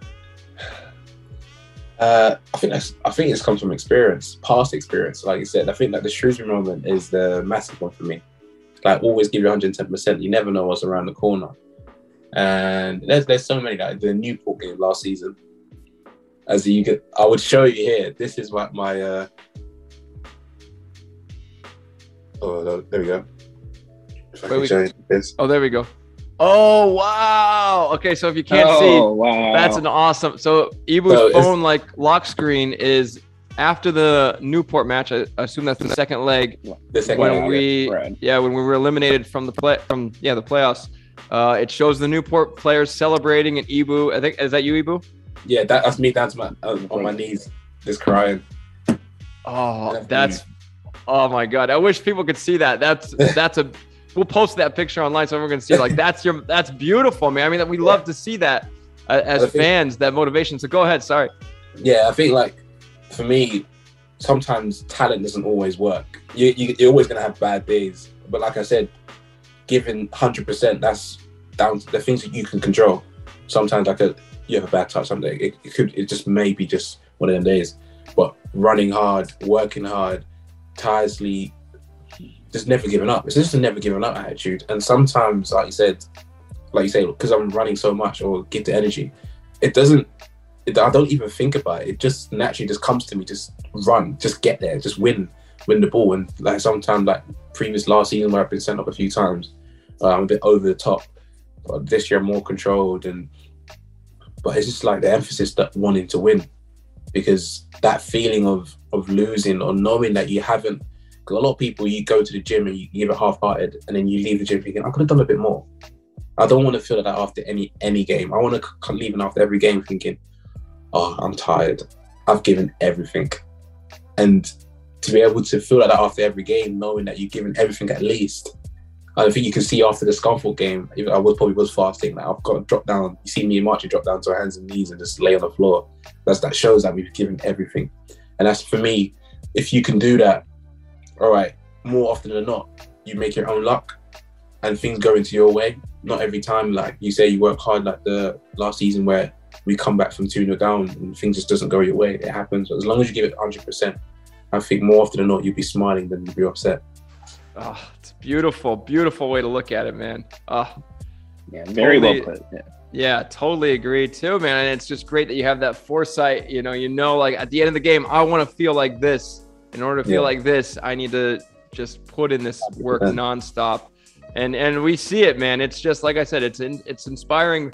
Speaker 4: Uh, I think that's, I think it's come from experience, past experience. Like you said, I think that the Shrewsbury moment is the massive one for me. Like always give you one hundred ten percent. You never know what's around the corner. And there's there's so many, like the Newport game last season. As you could, I would show you here. This is what my, uh, oh, there we go. If I
Speaker 1: Wait,
Speaker 4: can
Speaker 1: we,
Speaker 4: show you this.
Speaker 1: Oh, there we go. Oh, wow. Okay, so if you can't
Speaker 3: oh,
Speaker 1: see,
Speaker 3: wow.
Speaker 1: that's an awesome. So Ibu's
Speaker 4: So
Speaker 1: phone like lock screen is after the Newport match. I assume that's the second leg.
Speaker 4: The second
Speaker 1: when
Speaker 4: leg,
Speaker 1: we,
Speaker 3: right.
Speaker 1: yeah, when we were eliminated from the play, from yeah, the playoffs. Uh, it shows the Newport players celebrating, and Ibu. I think is that you, Ibu?
Speaker 4: Yeah, that, that's me down to my um, on my knees, just crying.
Speaker 1: Oh,
Speaker 4: That's
Speaker 1: that's. Oh my God! I wish people could see that. That's that's a. We'll post that picture online so everyone can see. Like that's your. That's beautiful, man. I mean, we love to see that uh, as
Speaker 4: I think-
Speaker 1: fans. That motivation. So go ahead. Sorry.
Speaker 4: Yeah, I think like for me, sometimes talent doesn't always work. You, you you're always gonna have bad days, but like I said, giving one hundred percent, that's down to the things that you can control. Sometimes like a you have a bad touch someday. It, it could it just may be just one of them days. But running hard, working hard, tirelessly, just never giving up. It's just a never giving up attitude. And sometimes, like you said, like you say, because I'm running so much or give the energy, it doesn't. It, I don't even think about it. It just naturally just comes to me. Just run, just get there, just win, win the ball. And like sometimes, like previous last season where I've been sent up a few times, uh, I'm a bit over the top. But this year I'm more controlled, and but it's just like the emphasis that wanting to win, because that feeling of of losing or knowing that you haven't. Because a lot of people, you go to the gym and you give it half-hearted, and then you leave the gym thinking, I could have done a bit more. I don't want to feel that after any any game. I want to leave after every game thinking, oh, I'm tired. I've given everything. And to be able to feel like that after every game, knowing that you've given everything at least. I think you can see after the Scunthorpe game, I was probably was fasting. Like I've got to drop down. You see me and Marchie drop down to our hands and knees and just lay on the floor. That's that shows that we've given everything. And that's for me, if you can do that, all right, more often than not, you make your own luck and things go into your way. Not every time, like you say, you work hard like the last season where we come back from two nil down and things just doesn't go your way. It happens. But as long as you give it one hundred percent, I think more often than not, you'll be smiling than you'll be upset.
Speaker 1: Oh, it's beautiful, beautiful way to look at it, man. Oh,
Speaker 3: yeah, very
Speaker 1: totally,
Speaker 3: well put. Yeah.
Speaker 1: Yeah, totally agree too, man. And it's just great that you have that foresight. You know, you know, like at the end of the game, I want to feel like this. In order to feel
Speaker 4: Yeah.
Speaker 1: like this, I need to just put in this work
Speaker 4: one hundred percent.
Speaker 1: nonstop. And and we see it, man. It's just like I said, it's in, it's inspiring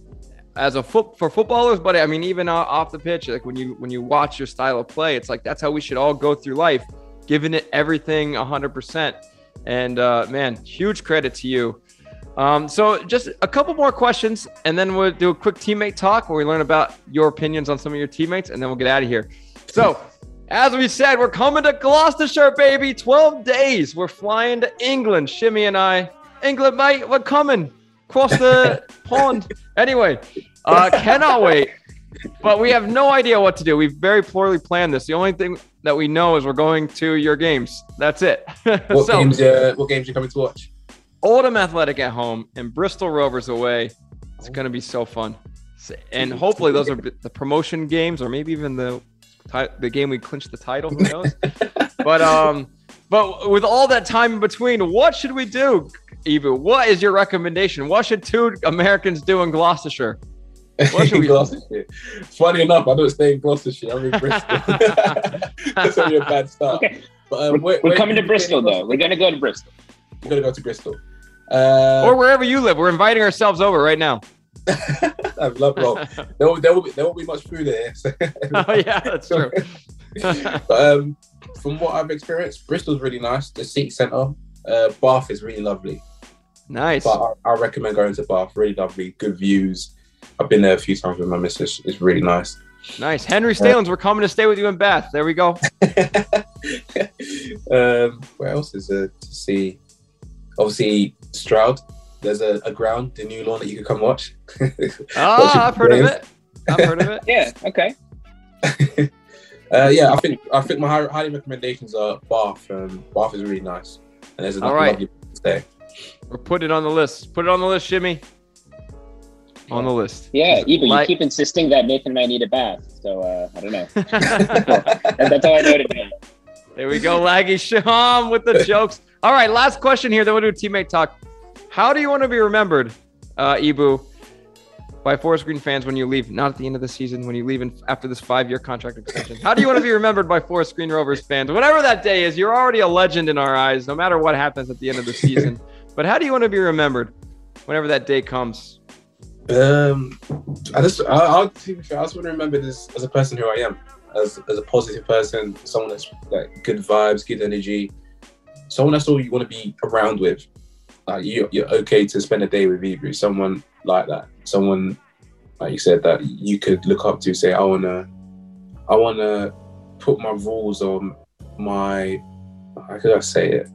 Speaker 1: as a foot for footballers, but I mean, even off the pitch, like when you when you watch your style of play, it's like that's how we should all go through life, giving it everything one hundred percent. And uh, man, huge credit to you. Um, so just a couple more questions, and then we'll do a quick teammate talk where we learn about your opinions on some of your teammates, and then we'll get out of here. So, as we said, we're coming to Gloucestershire, baby. twelve days. We're flying to England, Shimmy and I. England, mate, we're coming across the pond. Anyway, uh, cannot wait. But we have no idea what to do. We've very poorly planned this. The only thing that we know is we're going to your games. That's it.
Speaker 4: What
Speaker 1: so,
Speaker 4: games? Uh, what games are you coming to watch?
Speaker 1: Oldham Athletic at home and Bristol Rovers away. It's going to be so fun. And hopefully those are the promotion games, or maybe even the the game we clinched the title. Who knows? but um, but with all that time in between, what should we do, Ibu? What is your recommendation? What should two Americans do in Gloucestershire? What should we
Speaker 4: Gloucestershire. Funny enough, I don't stay in Gloucestershire. I'm in Bristol. That's only a bad start.
Speaker 3: Okay.
Speaker 4: But, um,
Speaker 3: we're
Speaker 4: where,
Speaker 3: we're
Speaker 4: where
Speaker 3: coming to Bristol, though. We're going to go to Bristol.
Speaker 4: We're going to go to Bristol. Uh,
Speaker 1: or wherever you live. We're inviting ourselves over right now.
Speaker 4: I've loved well, there will, there will be there won't be much food there. So.
Speaker 1: Oh yeah, that's true.
Speaker 4: But um, from what I've experienced, Bristol's really nice. The city centre, uh, Bath is really lovely.
Speaker 1: Nice.
Speaker 4: But I, I recommend going to Bath. Really lovely, good views. I've been there a few times with my missus. It's really nice.
Speaker 1: Nice. Henry Stalins, uh, we're coming to stay with you in Bath. There we go.
Speaker 4: um, where else is there to see? Obviously, Stroud. There's a, a ground, the new lawn that you can come watch.
Speaker 1: Oh, I've heard of it. I've heard of it.
Speaker 3: Yeah. Okay.
Speaker 4: uh, yeah, I think I think my high, highly recommendations are Bath. Um, Bath is really nice, and there's a
Speaker 1: All right.
Speaker 4: lovely place there.
Speaker 1: We're putting it on the list. Put it on the list, Shimmy. On the list.
Speaker 3: Yeah, Eva,
Speaker 1: like-
Speaker 3: you keep insisting that Nathan and I need a bath, so uh, I don't know. that, that's all I know today.
Speaker 1: There we go, Laggy Sham with the jokes. All right, last question here. Then we'll do teammate talk. How do you want to be remembered, uh, Ibu, by Forest Green fans when you leave? Not at the end of the season, when you leave in, after this five-year contract extension. How do you want to be remembered by Forest Green Rovers fans? Whatever that day is, you're already a legend in our eyes, no matter what happens at the end of the season. But how do you want to be remembered whenever that day comes?
Speaker 4: Um, I just, I, I'll, to be fair, I just want to remember this as a person who I am, as as a positive person, someone that's like good vibes, good energy, someone that's all you want to be around with. Like you, you're okay to spend a day with Ibu, someone like that, someone like you said that you could look up to. Say, I wanna, I wanna put my rules on my. How could I say it?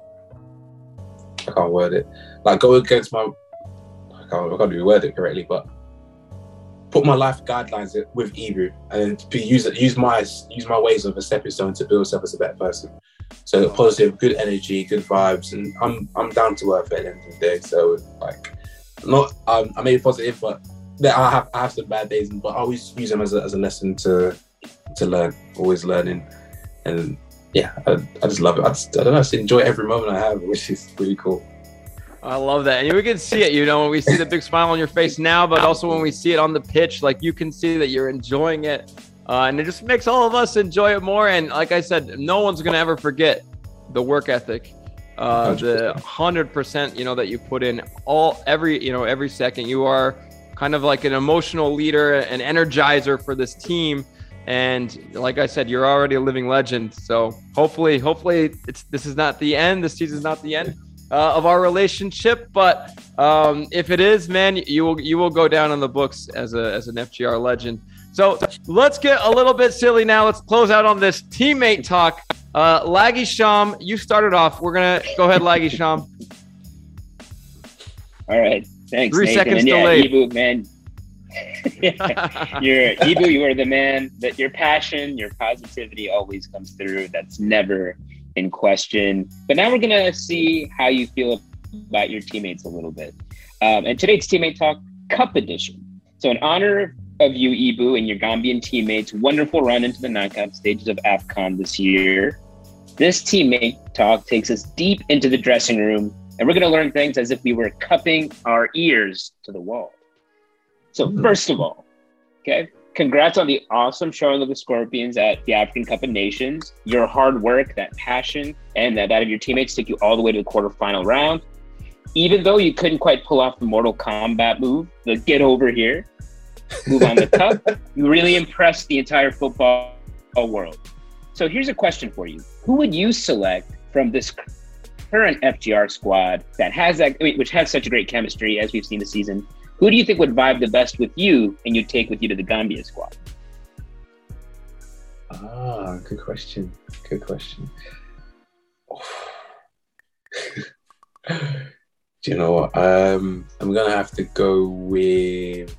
Speaker 4: I can't word it. Like go against my. I can't, I can't really word it correctly, but put my life guidelines with Ibu and be, use use my use my ways of a stepping stone to build myself as a better person. So positive, good energy, good vibes, and I'm I'm down to earth at the end of the day. So like, not um, I may be positive, but I have I have some bad days, but I always use them as a as a lesson to to learn. Always learning, and yeah, I, I just love it. I, just, I don't know, I just enjoy every moment I have, which is really cool.
Speaker 1: I love that. And we can see it, you know, when we see the big smile on your face now, but also when we see it on the pitch, like you can see that you're enjoying it. Uh, and it just makes all of us enjoy it more. And like I said, no one's going to ever forget the work ethic, uh, the one hundred percent, you know, that you put in all every, you know, every second. You are kind of like an emotional leader, an energizer for this team. And like I said, you're already a living legend. So hopefully, hopefully it's, this is not the end. This season's not the end uh, of our relationship. But um, if it is, man, you will, you will go down on the books as a, as an F G R legend. So let's get a little bit silly now. Let's close out on this teammate talk. Uh, Laggy Sham, you started off. We're going to go ahead, Laggy Sham.
Speaker 3: All right. Thanks,
Speaker 1: Three
Speaker 3: Nathan.
Speaker 1: seconds
Speaker 3: and yeah,
Speaker 1: delayed.
Speaker 3: Ibu, man. you're Ibu, you are the man. That your passion, your positivity always comes through. That's never in question. But now we're going to see how you feel about your teammates a little bit. Um, and today's teammate talk, Cup Edition. So in honor of you, Ibu, and your Gambian teammates' wonderful run into the knockout stages of AFCON this year, this teammate talk takes us deep into the dressing room, and we're going to learn things as if we were cupping our ears to the wall. So first of all, okay, congrats on the awesome showing of the Scorpions at the African Cup of Nations. Your hard work, that passion, and that, that of your teammates took you all the way to the quarterfinal round. Even though you couldn't quite pull off the Mortal Kombat move, the get over here, move on the cup, you really impressed the entire football world. So here's a question for you. Who would you select from this current F G R squad that has that, I mean, which has such a great chemistry as we've seen this season? Who do you think would vibe the best with you and you'd take with you to the Gambia squad?
Speaker 4: Ah, good question. Good question. Do you know what? Um, I'm going to have to go with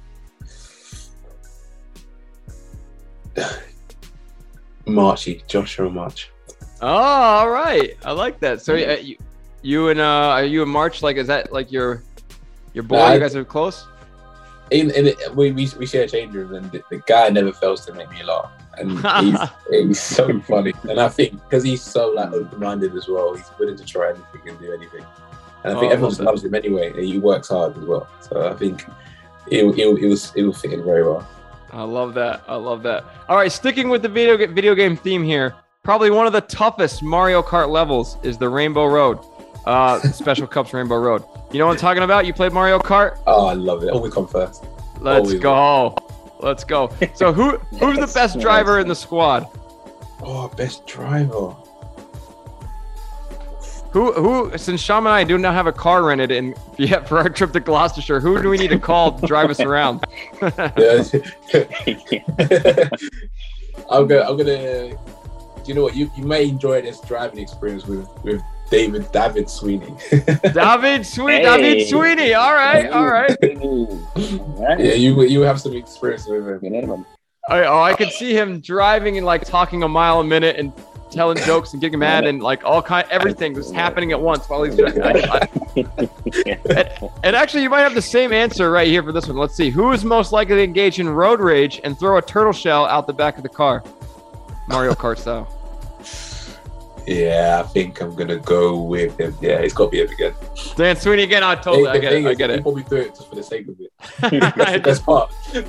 Speaker 4: Marchy, Joshua March.
Speaker 1: Oh, all right. I like that. So uh, you, you and uh, are you and March, like, is that like your your boy?
Speaker 4: Uh,
Speaker 1: you guys are close?
Speaker 4: in, in it, we, we we share a change room, and the, the guy never fails to make me laugh, and he's he's so funny. And I think because he's so like open-minded as well, he's willing to try anything and do anything. And I think
Speaker 1: Oh,
Speaker 4: everyone
Speaker 1: awesome.
Speaker 4: loves him anyway, and he works hard as well. So I think it it, it was it will fit in very well.
Speaker 1: I love that. I love that. All right, sticking with the video ga- video game theme here, probably one of the toughest Mario Kart levels is the Rainbow Road, uh, Special Cups Rainbow Road. You know what I'm talking about? You played Mario Kart?
Speaker 4: Oh, I love it. Always come first.
Speaker 1: Let's
Speaker 4: Always.
Speaker 1: go. Let's go. So who who's the
Speaker 3: Yes,
Speaker 1: best
Speaker 3: yes.
Speaker 1: driver in the squad?
Speaker 4: Oh, best driver.
Speaker 1: Who who? Since Sham and I do not have a car rented in yet for our trip to Gloucestershire, who do we need to call to drive us around?
Speaker 4: Yeah. I'm gonna. I'm gonna. Do you know what? You you may enjoy this driving experience with with David David Sweeney.
Speaker 1: David Sweet,
Speaker 3: Hey.
Speaker 1: David Sweeney. All right, all right.
Speaker 3: Right.
Speaker 4: Yeah, you you have some experience with him.
Speaker 3: Good minimum.
Speaker 1: I, oh, I could see him driving and like talking a mile a minute and telling jokes and getting mad and like all kind everything was happening at once while he's driving. I- I- and, and actually, you might have the same answer right here for this one. Let's see. Who is most likely to engage in road rage and throw a turtle shell out the back of the car? Mario Kart style.
Speaker 4: Yeah, I think I'm gonna go with him. Yeah, it's got to be him again.
Speaker 1: Dan Sweeney again. I totally.
Speaker 4: The
Speaker 1: I get
Speaker 4: thing
Speaker 1: it. I
Speaker 4: is,
Speaker 1: get
Speaker 4: he
Speaker 1: it.
Speaker 4: probably do it just for the sake of it. That's the best part.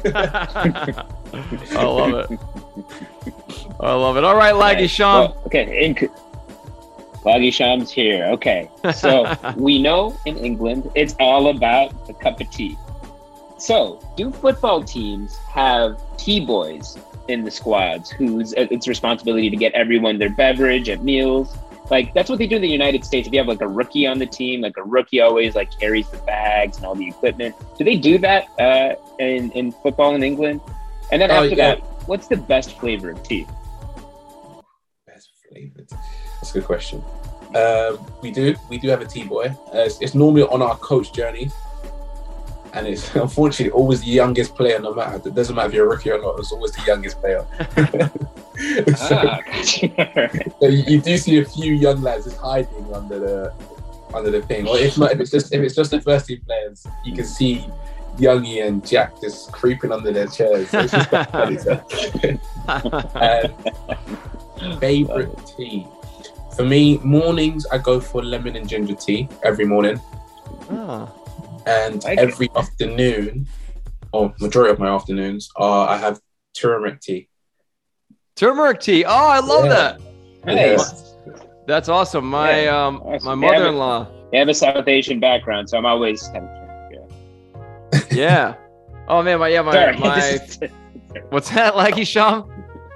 Speaker 1: I love it. I love it. All right, Laggy
Speaker 3: Okay,
Speaker 1: Sham.
Speaker 3: well, okay, in, Laggy Sham's here. Okay, so we know in England it's all about the cup of tea. So, do football teams have tea boys in the squads whose it's responsibility to get everyone their beverage at meals? Like that's what they do in the United States. If you have like a rookie on the team, like a rookie always like carries the bags and all the equipment. Do they do that uh, in in football in England? And then
Speaker 4: Oh,
Speaker 3: after
Speaker 4: yeah.
Speaker 3: that, what's the best flavor of tea?
Speaker 4: Best flavored. That's a good question. Um, we do. We do have a tea boy. Uh, it's, it's normally on our coach journey, and it's unfortunately always the youngest player. No matter it doesn't matter if you're a rookie or not. It's always the youngest player. so,
Speaker 3: Ah, gotcha.
Speaker 4: so you, you do see a few young lads just hiding under the under the thing. Or if not, if it's just if it's just the first team players, you can see Youngie and Jack just creeping under their chairs. So it's just quite funny. So. Um, favorite tea for me, mornings I go for lemon and ginger tea every morning,
Speaker 1: Ah.
Speaker 4: and
Speaker 3: Like
Speaker 4: every afternoon, or majority of my afternoons, are I have turmeric tea.
Speaker 1: Turmeric tea. Oh, I love
Speaker 4: Yeah.
Speaker 1: that.
Speaker 3: Nice.
Speaker 1: That's awesome. My
Speaker 3: Yeah,
Speaker 1: um
Speaker 3: awesome.
Speaker 1: my
Speaker 3: Yeah, but-
Speaker 1: mother-in-law.
Speaker 3: I have a South Asian background, so I'm always kind of
Speaker 1: Yeah. Oh man, my yeah, my
Speaker 3: sorry.
Speaker 1: my
Speaker 3: This is-
Speaker 1: what's that, Laggy Sham?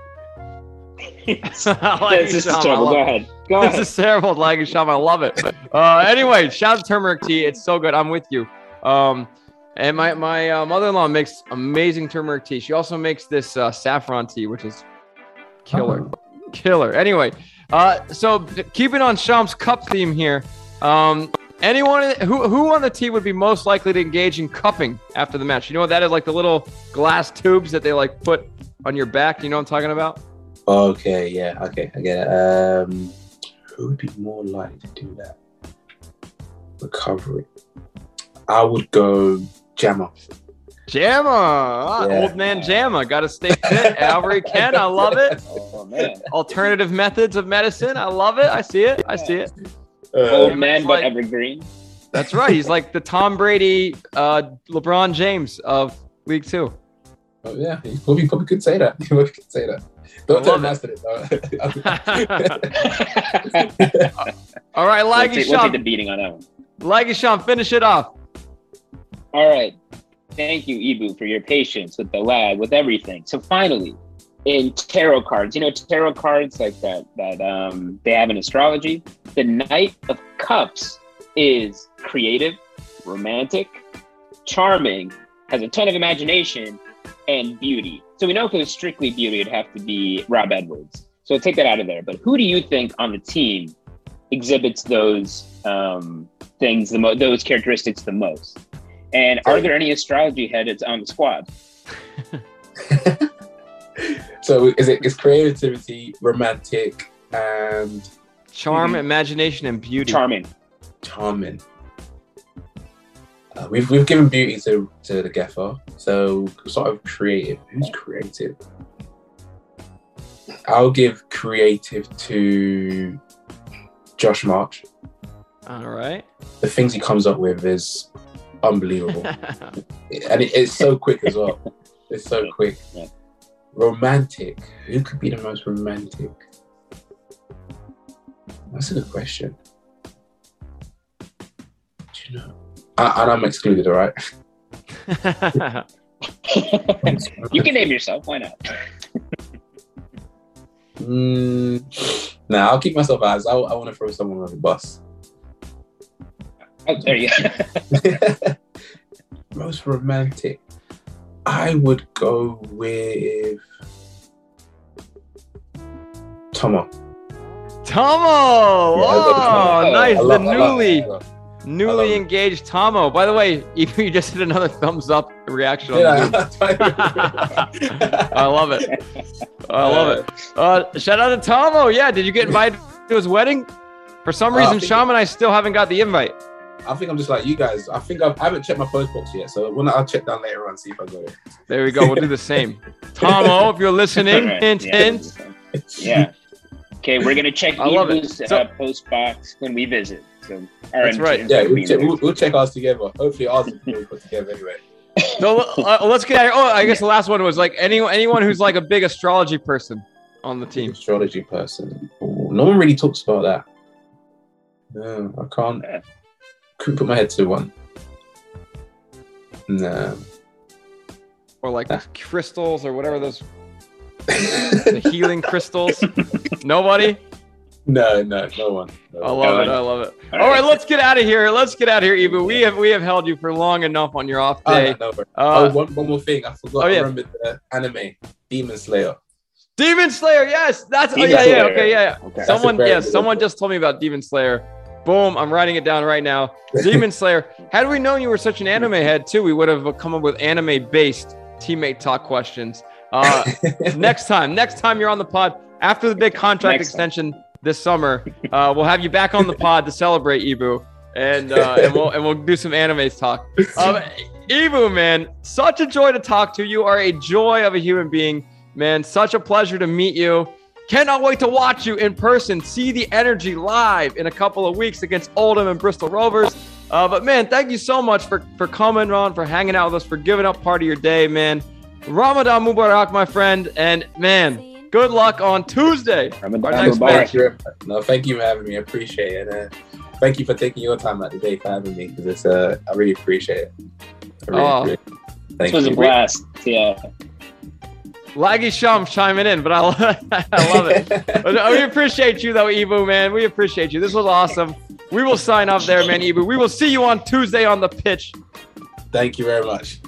Speaker 3: This
Speaker 1: Laggy
Speaker 3: is
Speaker 1: Sham, I
Speaker 3: terrible.
Speaker 1: love
Speaker 3: Go
Speaker 1: it.
Speaker 3: ahead. Go
Speaker 1: This
Speaker 3: ahead.
Speaker 1: is terrible, Laggy Sham. I love it. Uh, anyway, shout out to turmeric tea. It's so good. I'm with you. Um, and my my uh, mother-in-law makes amazing turmeric tea. She also makes this uh, saffron tea, which is killer, killer. Anyway, uh, so keeping on Sham's cup theme here. Um, anyone who who on the team would be most likely to engage in cupping after the match? You know what that is? Like the little glass tubes that they like put on your back. You know what I'm talking about?
Speaker 4: Okay, yeah, okay, I get it. Um, who would be more likely to do that? Recovery. I would go Jammer.
Speaker 1: Jamma, ah,
Speaker 4: Yeah.
Speaker 1: old man Jamma, got to stay fit however he can. I love it.
Speaker 3: Oh man,
Speaker 1: Alternative methods of medicine. I love it. I see it. I see it.
Speaker 4: Uh,
Speaker 3: old
Speaker 1: Yeah,
Speaker 3: man
Speaker 1: it's
Speaker 3: but
Speaker 1: like-
Speaker 3: evergreen.
Speaker 1: That's right. He's like the Tom Brady, uh, LeBron James of League Two.
Speaker 4: oh, yeah, you probably, probably could say that. You probably could say that. Don't
Speaker 1: I
Speaker 4: tell
Speaker 1: love
Speaker 4: him
Speaker 1: it.
Speaker 4: it.
Speaker 1: All right,
Speaker 3: We'll
Speaker 1: Laggy
Speaker 3: take, we'll take the
Speaker 1: Sean.
Speaker 3: beating on that one.
Speaker 1: Laggy Sean, finish it off.
Speaker 3: All right. Thank you, Ibu, for your patience with the lag, with everything. So finally, in tarot cards, you know, tarot cards like that, that um, they have in astrology, the Knight of Cups is creative, romantic, charming, has a ton of imagination, and beauty. So we know if it was strictly beauty, it'd have to be Rob Edwards. So take that out of there. But who do you think on the team exhibits those um, things, the mo- those characteristics the most? And are there any astrology heads on the squad?
Speaker 4: So is it is creativity, romantic, and
Speaker 1: Charm,
Speaker 3: Mhm.
Speaker 1: imagination, and beauty.
Speaker 3: Charming.
Speaker 4: charming? Uh, we've we've given beauty to to the Gaffer, so sort of creative. Who's creative? I'll give creative to Josh March.
Speaker 1: All right.
Speaker 4: The things he comes up with is unbelievable, and it, it's so quick as well. It's so quick.
Speaker 3: Yeah.
Speaker 4: Romantic. Who could be the most romantic? That's a good question. Do you know? I, and I'm excluded, all right?
Speaker 3: You can name yourself. Why not?
Speaker 4: mm, nah, I'll keep myself out. I, I want to throw someone on the bus.
Speaker 3: Oh, there you go.
Speaker 4: Most romantic. I would go with Tomo.
Speaker 1: Tomo!
Speaker 4: Yeah,
Speaker 1: Oh,
Speaker 3: Tomo.
Speaker 1: nice.
Speaker 4: I
Speaker 1: The
Speaker 4: love- I love-
Speaker 1: newly
Speaker 4: I love-
Speaker 1: newly
Speaker 4: him.
Speaker 1: engaged Tomo. By the way, even you just hit another thumbs up reaction on
Speaker 4: Yeah,
Speaker 1: YouTube. I love it. I love it. Uh, shout out to Tomo. Yeah, did you get invited to his wedding? For some
Speaker 4: Uh, I
Speaker 1: reason,
Speaker 4: think-
Speaker 1: Sham and I still haven't got the invite.
Speaker 4: I think I'm just like you guys. I think I've, I haven't checked my post box yet, so when I'll check down later on see if I got it.
Speaker 1: There we go. We'll do the same. Tomo, if you're listening,
Speaker 3: Right,
Speaker 1: hint,
Speaker 3: yeah.
Speaker 1: hint.
Speaker 3: Yeah. Okay, we're gonna check
Speaker 1: I love it.
Speaker 3: Ibu's
Speaker 1: So-
Speaker 3: uh, post box when we visit. So, or
Speaker 1: That's
Speaker 3: in-
Speaker 1: right.
Speaker 3: in-
Speaker 4: Yeah,
Speaker 3: in-
Speaker 4: we'll check, we'll, we'll check ours together. Hopefully ours is really put together anyway.
Speaker 1: So uh, let's get. Oh, I guess the last one was like anyone, anyone who's like a big astrology person on the team.
Speaker 4: Astrology person. Ooh, no one really talks about that. No, I can't.
Speaker 3: Yeah.
Speaker 4: Couldn't put my head to one. No.
Speaker 1: Or like crystals or whatever those the healing crystals. Nobody.
Speaker 4: no, no, no one. No
Speaker 1: I
Speaker 4: one.
Speaker 1: love it. I love it.
Speaker 3: All
Speaker 1: All right,
Speaker 3: right.
Speaker 1: let's get out of here. Let's get out of here, Ibu. We have we have held you for long enough on your off
Speaker 4: Oh,
Speaker 1: day.
Speaker 4: no, no,
Speaker 1: Uh,
Speaker 4: oh, one, one more thing. I forgot.
Speaker 1: oh, yeah.
Speaker 4: I remembered the anime Demon Slayer.
Speaker 1: Demon Slayer, yes, that's
Speaker 3: Demon
Speaker 1: oh, yeah, yeah,
Speaker 3: Slayer.
Speaker 1: okay, yeah, yeah.
Speaker 3: Okay.
Speaker 1: Someone,
Speaker 4: very
Speaker 1: yeah,
Speaker 4: good
Speaker 1: someone
Speaker 4: one.
Speaker 1: just told me about Demon Slayer. Boom, I'm writing it down right now. Demon Slayer. Had we known you were such an anime head too, we would have come up with anime-based teammate talk questions. Uh, next time, next time you're on the pod after the big contract
Speaker 3: Next time.
Speaker 1: extension this summer, uh, we'll have you back on the pod to celebrate Ibu, and uh, and we'll and we'll do some anime talk. Um, Ibu, man, such a joy to talk to. You are a joy of a human being, man. Such a pleasure to meet you. Cannot wait to watch you in person, see the energy live in a couple of weeks against Oldham and Bristol Rovers. Uh, but man, thank you so much for, for coming on, for hanging out with us, for giving up part of your day, man. Ramadan Mubarak, my friend. And man, good luck on Tuesday.
Speaker 3: Ramadan
Speaker 1: Our next
Speaker 3: Mubarak.
Speaker 1: match.
Speaker 4: Thank you. No, thank you for having me. I appreciate it. And, uh, thank you for taking your time out today for having me because it's uh, I really appreciate it. I really
Speaker 1: Oh.
Speaker 4: appreciate it.
Speaker 3: This
Speaker 4: Thank
Speaker 3: was a
Speaker 4: you.
Speaker 3: blast. Yeah.
Speaker 1: Laggy Sham chiming in, but I, I love it. But we appreciate you, though, Ibu, man. We appreciate you. This was awesome. We will sign off there, man, Ibu. We will see you on Tuesday on the pitch.
Speaker 4: Thank you very much.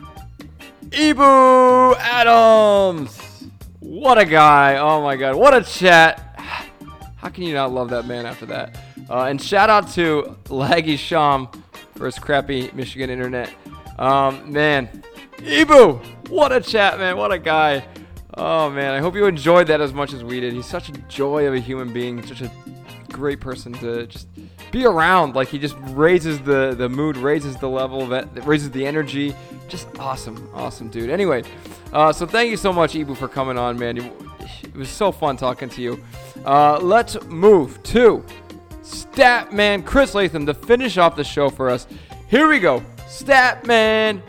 Speaker 1: Ibu Adams. What a guy. Oh, my God. What a chat. How can you not love that man after that? Uh, and shout out to Laggy Sham for his crappy Michigan internet. Um, man, Ibu, what a chat, man. What a guy. Oh, man. I hope you enjoyed that as much as we did. He's such a joy of a human being. Such a great person to just be around. Like, he just raises the, the mood, raises the level, of it, raises the energy. Just awesome. Awesome, dude. Anyway, uh, so thank you so much, Ibu, for coming on, man. It was so fun talking to you. Uh, let's move to Statman Chris Latham to finish off the show for us. Here we go. Statman.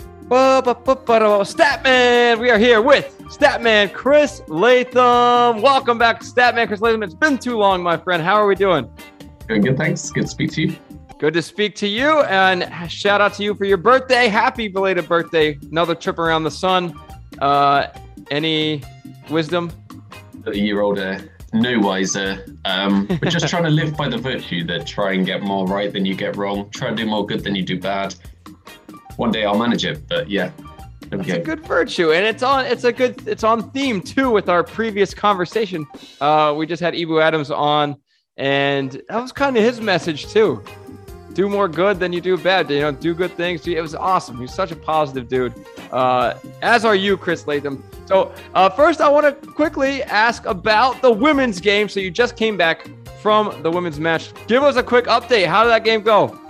Speaker 1: Statman. We are here with Statman Chris Latham. Welcome back to Statman Chris Latham. It's been too long, my friend. How are we doing?
Speaker 5: Doing good, thanks. Good to speak to you.
Speaker 1: Good to speak to you, and shout out to you for your birthday. Happy belated birthday. Another trip around the sun. Uh, any wisdom?
Speaker 5: A year older, no wiser. Um, but just trying to live by the virtue that try and get more right than you get wrong. Try and do more good than you do bad. One day I'll manage it, but yeah.
Speaker 1: It's a good virtue, and it's on. It's a good. It's on theme too with our previous conversation. Uh, we just had Ibu Adams on, and that was kind of his message too. Do more good than you do bad. You know, do good things. It was awesome. He's such a positive dude. Uh, as are you, Chris Latham. So uh, first, I want to quickly ask about the women's game. So you just came back from the women's match. Give us a quick update. How did that game go?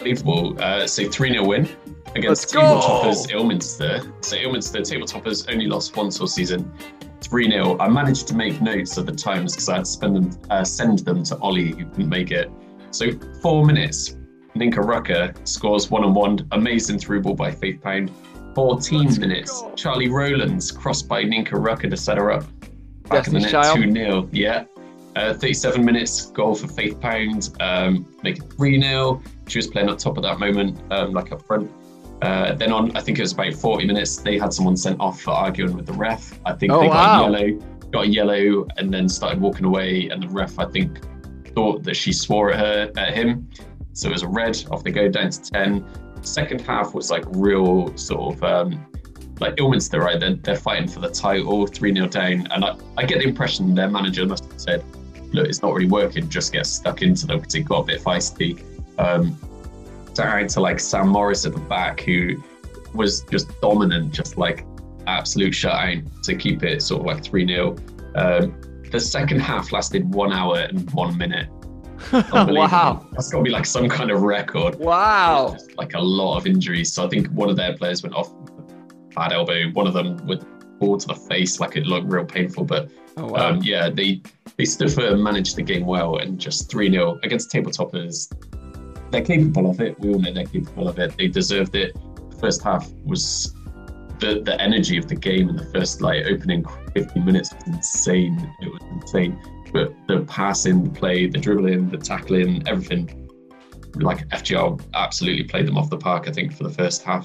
Speaker 5: unbelievable. Uh, so three nil win against
Speaker 1: Let's go.
Speaker 5: tabletoppers Ilminster. So Ilminster tabletoppers only lost once all season. three nil. I managed to make notes of the times because I had to spend them, uh, send them to Ollie, who couldn't make it. So four minutes. Ninka Rucker scores one on one. Amazing through ball by Faith Pound. fourteen Let's minutes. Go. Charlie Rowlands crossed by Ninka Rucker to set her up. Back in the net, two nil. Yeah. Uh, thirty-seven minutes, goal for Faith Pound. Um, make it three nil. She was playing up top at that moment, um, like up front. Uh, then on, I think it was about forty minutes, they had someone sent off for arguing with the ref. I think
Speaker 1: oh,
Speaker 5: they got
Speaker 1: wow.
Speaker 5: a yellow, got a yellow, and then started walking away. And the ref, I think, thought that she swore at her, at him. So it was a red. Off they go down to ten. Second half was like real sort of um, like Ilminster, right? They're, they're fighting for the title, three nil down. And I, I get the impression their manager must have said, look, it's not really working, just get stuck into them because it got a bit feisty. Um, down to like Sam Morris at the back, who was just dominant, just like absolute shutout to keep it sort of like three nil. Um, the second half lasted one hour and one minute.
Speaker 1: Wow.
Speaker 5: That's got to be like some kind of record.
Speaker 1: Wow.
Speaker 5: Like a lot of injuries. So I think one of their players went off bad elbow. One of them with ball to the face, like it looked real painful. But
Speaker 1: oh, wow.
Speaker 5: um, yeah, they, they stood firm and managed the game well, and just three nil against tabletoppers. They're capable of it. We all know they're capable of it. They deserved it. The first half was the the energy of the game in the first like opening fifteen minutes was insane. It was insane. But the passing, the play, the dribbling, the tackling, everything, like F G R absolutely played them off the park, I think, for the first half.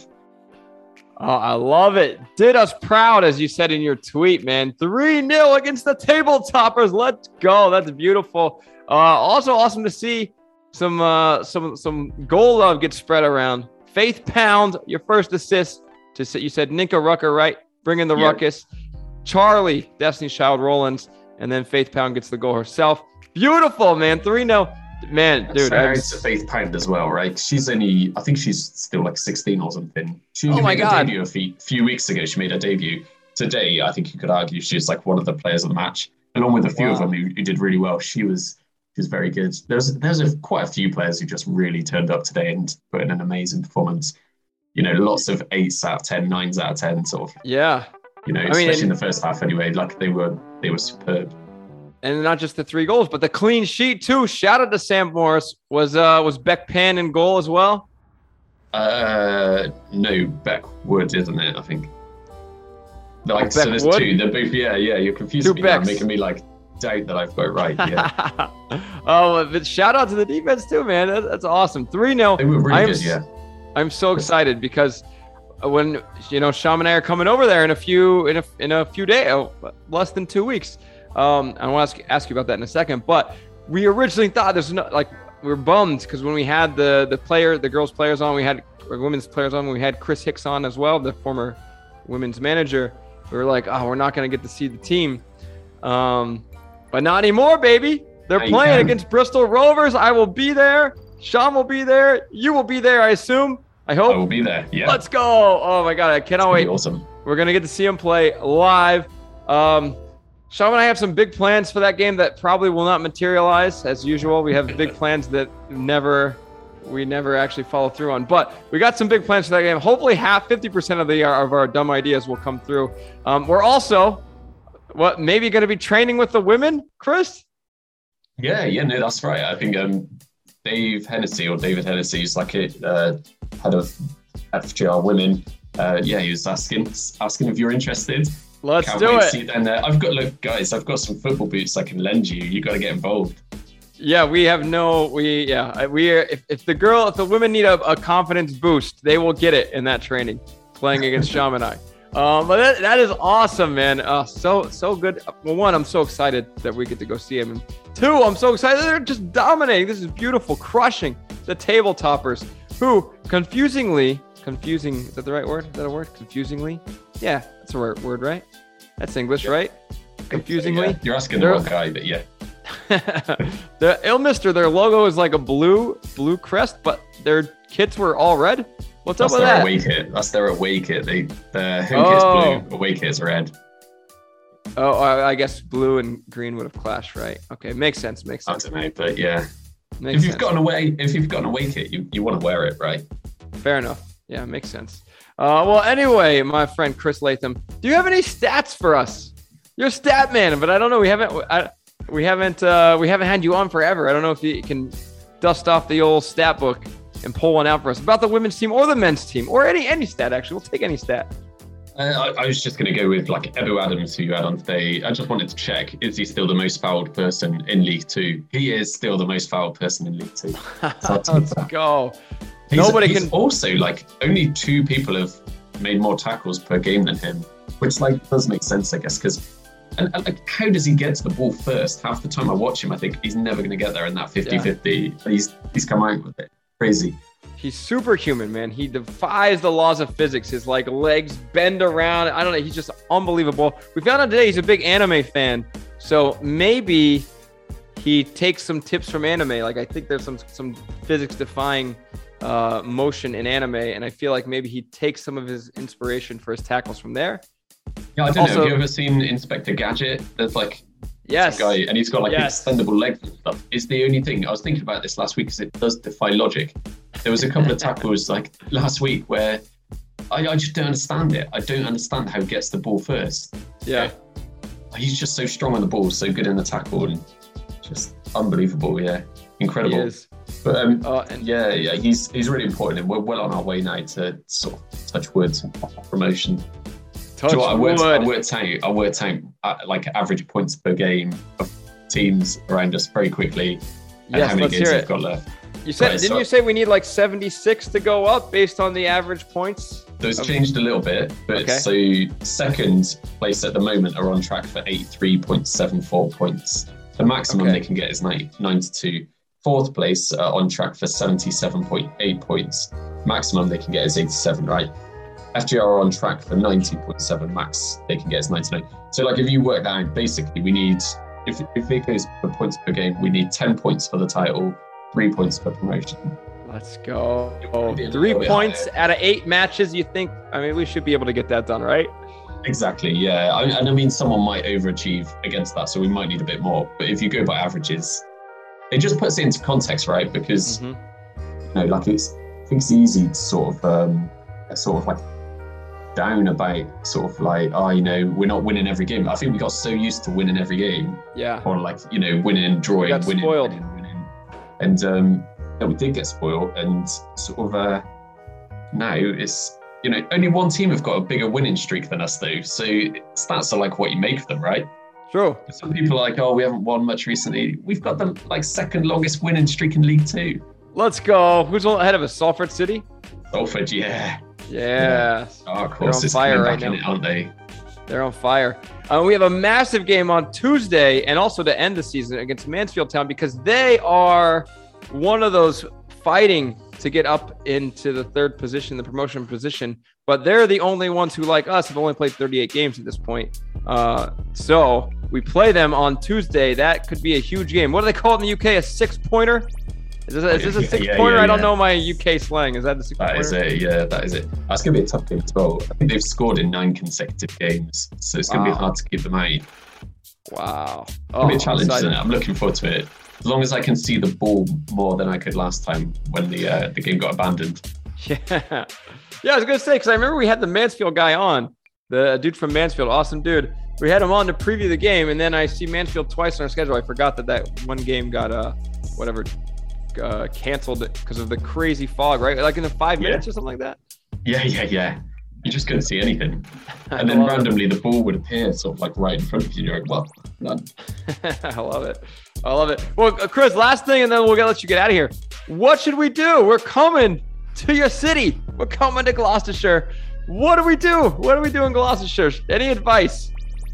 Speaker 1: Oh, I love it. Did us proud, as you said in your tweet, man. three nil against the tabletoppers. Let's go. That's beautiful. Uh, also awesome to see some uh, some some goal love get spread around. Faith Pound, your first assist. To you said Ninka Rucker, right? Bring in the
Speaker 5: yeah.
Speaker 1: ruckus. Charlie, Destiny's Child Rollins, and then Faith Pound gets the goal herself. Beautiful, man. three nil. Man, dude.
Speaker 5: It's a Faith Pound as well, right? She's only, I think she's still like sixteen or something. She
Speaker 1: oh my
Speaker 5: made
Speaker 1: God.
Speaker 5: a debut a few, few weeks ago. She made her debut. Today, I think you could argue she's like one of the players of the match, along with a few wow. of them who, who did really well. She was she was very good. There's there's a, quite a few players who just really turned up today and put in an amazing performance. You know, lots of eights out of ten, nines out of ten, sort of.
Speaker 1: Yeah.
Speaker 5: You know,
Speaker 1: I
Speaker 5: especially
Speaker 1: mean,
Speaker 5: in the first half anyway. Like they were they were superb.
Speaker 1: And not just the three goals, but the clean sheet too. Shout out to Sam Morris. Was uh was Beck Pan in goal as well?
Speaker 5: Uh no, Beck Wood, isn't it? I think. Like
Speaker 1: oh,
Speaker 5: so, there's
Speaker 1: Wood?
Speaker 5: two. They're both. Yeah, yeah. You're confusing
Speaker 1: two
Speaker 5: me now,
Speaker 1: Becks.
Speaker 5: making me like doubt that I've got it right. Yeah.
Speaker 1: oh, but shout out to the defense too, man. That's, that's awesome. three nil.
Speaker 5: They were really
Speaker 1: I'm,
Speaker 5: good. Yeah.
Speaker 1: I'm so excited because when you know Sham and I are coming over there in a few in a in a few days, oh, less than two weeks. Um, I want to ask, ask you about that in a second, but we originally thought there's no like we were bummed because when we had the the player the girls players on, we had or women's players on, we had Chris Hicks on as well, the former women's manager. We were like, oh, we're not going to get to see the team, um, but not anymore, baby. They're
Speaker 5: yeah,
Speaker 1: playing against Bristol Rovers. I will be there. Sean will be there. You will be there, I assume. I hope.
Speaker 5: I will be there. Yeah.
Speaker 1: Let's go. Oh my God. I cannot wait.
Speaker 5: Awesome.
Speaker 1: We're going to get to see him play live. Um, Sean and I have some big plans for that game that probably will not materialize as usual. We have big plans that never, we never actually follow through on, but we got some big plans for that game. Hopefully half, fifty percent of the, of our dumb ideas will come through. Um, we're also, what, maybe going to be training with the women, Chris?
Speaker 5: Yeah. Yeah. No, that's right. I think, um, Dave Hennessy or David Hennessy is like a uh, head of F G R Women. Uh, yeah, he was asking asking if you're interested.
Speaker 1: Let's
Speaker 5: Can't
Speaker 1: do
Speaker 5: wait
Speaker 1: it.
Speaker 5: To see it. And uh, I've got look, guys. I've got some football boots I can lend you. You got to get involved.
Speaker 1: Yeah, we have no. We yeah. We are. If, if the girl, if the women need a, a confidence boost, they will get it in that training, playing against Sham and I. Um, but that, that is awesome, man. Uh, so so good. Well, one, I'm so excited that we get to go see him. And two, I'm so excited they're just dominating. This is beautiful, crushing the table toppers, who confusingly, confusing. Is that the right word? Is that a word? Confusingly? Yeah, that's a word, word right? That's English, yeah. Right? Confusingly.
Speaker 5: Yeah, you're asking the wrong guy, but yeah.
Speaker 1: The Ilminster, their logo is like a blue blue crest, but their kits were all red. What's
Speaker 5: That's
Speaker 1: up with
Speaker 5: their
Speaker 1: that?
Speaker 5: away kit. That's their away kit. They the home
Speaker 1: Oh.
Speaker 5: kit's blue, away kit's red.
Speaker 1: Oh, I I guess blue and green would have clashed, right? Okay, makes sense. Makes
Speaker 5: I
Speaker 1: sense.
Speaker 5: don't know, but yeah.
Speaker 1: Makes
Speaker 5: if you've
Speaker 1: sense.
Speaker 5: got an away, if you've got an away kit, you, you want to wear it, right?
Speaker 1: Fair enough. Yeah, makes sense. Uh, well, anyway, my friend Chris Latham, do you have any stats for us? You're a stat man, but I don't know. We haven't, I, we haven't, uh, we haven't had you on forever. I don't know if you can dust off the old stat book and pull one out for us about the women's team or the men's team or any any stat. Actually, we'll take any stat.
Speaker 5: Uh, I, I was just going to go with like Ebu Adams, who you had on today. I just wanted to check: is he still the most fouled person in League Two? He is still the most fouled person in League Two. So
Speaker 1: Let's go.
Speaker 5: He's,
Speaker 1: Nobody
Speaker 5: he's
Speaker 1: can.
Speaker 5: Also, like, only two people have made more tackles per game than him, which like does make sense, I guess, because. And, and like, how does he get to the ball first? Half the time I watch him, I think he's never going to get there in that fifty-fifty. Yeah. He's he's come out with it. Crazy.
Speaker 1: He's superhuman, man. He defies the laws of physics. His like legs bend around. I don't know. He's just unbelievable. We found out today he's a big anime fan, so maybe he takes some tips from anime. Like I think there's some some physics defying uh, motion in anime, and I feel like maybe he takes some of his inspiration for his tackles from there.
Speaker 5: Yeah, I don't
Speaker 1: Also,
Speaker 5: know. Have you ever seen Inspector Gadget? There's like
Speaker 1: yes,
Speaker 5: some guy, and he's got like
Speaker 1: yes.
Speaker 5: extendable legs and stuff. It's the only thing. I was thinking about this last week because it does defy logic. There was a couple of tackles like last week where I, I just don't understand it. I don't understand how he gets the ball first.
Speaker 1: Yeah.
Speaker 5: He's just so strong on the ball, so good in the tackle, and just unbelievable. Yeah, incredible.
Speaker 1: He is.
Speaker 5: But um,
Speaker 1: Uh, and
Speaker 5: yeah, yeah, he's he's really important, and we're well on our way now to sort of touch wood promotion.
Speaker 1: touch
Speaker 5: Do you know what, I worked, I
Speaker 1: wood.
Speaker 5: worked out, I worked out uh, like average points per game of teams around us very quickly, and
Speaker 1: Yes,
Speaker 5: how many
Speaker 1: let's
Speaker 5: games
Speaker 1: hear
Speaker 5: they've
Speaker 1: it.
Speaker 5: got left.
Speaker 1: You said,
Speaker 5: Right,
Speaker 1: didn't
Speaker 5: so-
Speaker 1: you say we need like seventy-six to go up based on the average points?
Speaker 5: So it's
Speaker 1: of-
Speaker 5: changed a little bit, but
Speaker 1: Okay.
Speaker 5: so second place at the moment are on track for eighty-three point seven four points. The maximum
Speaker 1: Okay.
Speaker 5: they can get is ninety, ninety-two. Fourth place are on track for seventy-seven point eight points. Maximum they can get is eighty-seven, right? F G R are on track for ninety point seven, max they can get is ninety-nine. So like if you work that out, basically we need, if, if it goes for points per game, we need ten points for the title, three points for promotion.
Speaker 1: Let's go.
Speaker 5: Maybe a
Speaker 1: Three
Speaker 5: little bit
Speaker 1: points
Speaker 5: higher.
Speaker 1: out of eight matches, you think? I mean, we should be able to get that done, right?
Speaker 5: Exactly, yeah. I, and I mean, someone might overachieve against that, so we might need a bit more. But if you go by averages, it just puts it into context, right? Because,
Speaker 1: Mhm.
Speaker 5: you know, like it's, I think it's easy to sort of, um, sort of like down about sort of like, oh, you know, we're not winning every game. I think we got so used to winning every game,
Speaker 1: Yeah.
Speaker 5: or like, you know, winning and drawing,
Speaker 1: got
Speaker 5: winning,
Speaker 1: spoiled.
Speaker 5: winning, winning. And um, yeah, we did get spoiled, and sort of uh, now it's, you know, only one team have got a bigger winning streak than us though. So stats are like what you make of them, right?
Speaker 1: True.
Speaker 5: Some people are like, oh, we haven't won much recently. We've got the like second longest winning streak in League Two.
Speaker 1: Let's go. Who's ahead of us? Salford City?
Speaker 5: Salford, yeah.
Speaker 1: Yeah.
Speaker 5: Dark
Speaker 1: They're on
Speaker 5: horses
Speaker 1: fire
Speaker 5: coming
Speaker 1: right
Speaker 5: back in
Speaker 1: now.
Speaker 5: it, aren't they?
Speaker 1: They're on fire. Uh, we have a massive game on Tuesday and also to end the season against Mansfield Town because they are one of those fighting to get up into the third position, the promotion position. But they're the only ones who, like us, have only played thirty-eight games at this point. Uh, so we play them on Tuesday. That could be a huge game. What do they call it in the U K? A six-pointer? Is this a, is this a
Speaker 5: Yeah,
Speaker 1: six-pointer?
Speaker 5: yeah,
Speaker 1: I don't
Speaker 5: yeah.
Speaker 1: know my U K slang. Is that the six-pointer?
Speaker 5: That is it. Yeah, that is it. That's going to be a tough game as well. I think they've scored in nine consecutive games, so it's going to
Speaker 1: Wow.
Speaker 5: be hard to keep them out.
Speaker 1: Wow.
Speaker 5: It's
Speaker 1: Oh,
Speaker 5: going to be a challenge,
Speaker 1: excited.
Speaker 5: isn't it? I'm looking forward to it. As long as I can see the ball more than I could last time when the uh, the game got abandoned.
Speaker 1: Yeah. Yeah, I was going to say, because I remember we had the Mansfield guy on, the dude from Mansfield, awesome dude. We had him on to preview the game, and then I see Mansfield twice on our schedule. I forgot that that one game got, uh, whatever, uh, canceled because of the crazy fog, right? Like in the five
Speaker 5: Yeah.
Speaker 1: minutes or something like that?
Speaker 5: Yeah, yeah, yeah. You just couldn't see anything.
Speaker 1: I
Speaker 5: And then
Speaker 1: love it.
Speaker 5: randomly the ball would appear sort of like right in front of you. You're like, well, none.
Speaker 1: I love it. I love it. Well, uh, Chris, last thing, and then we'll let you get out of here. What should we do? We're coming to your city. We're coming to Gloucestershire. What do we do? What do we do in Gloucestershire? Any advice?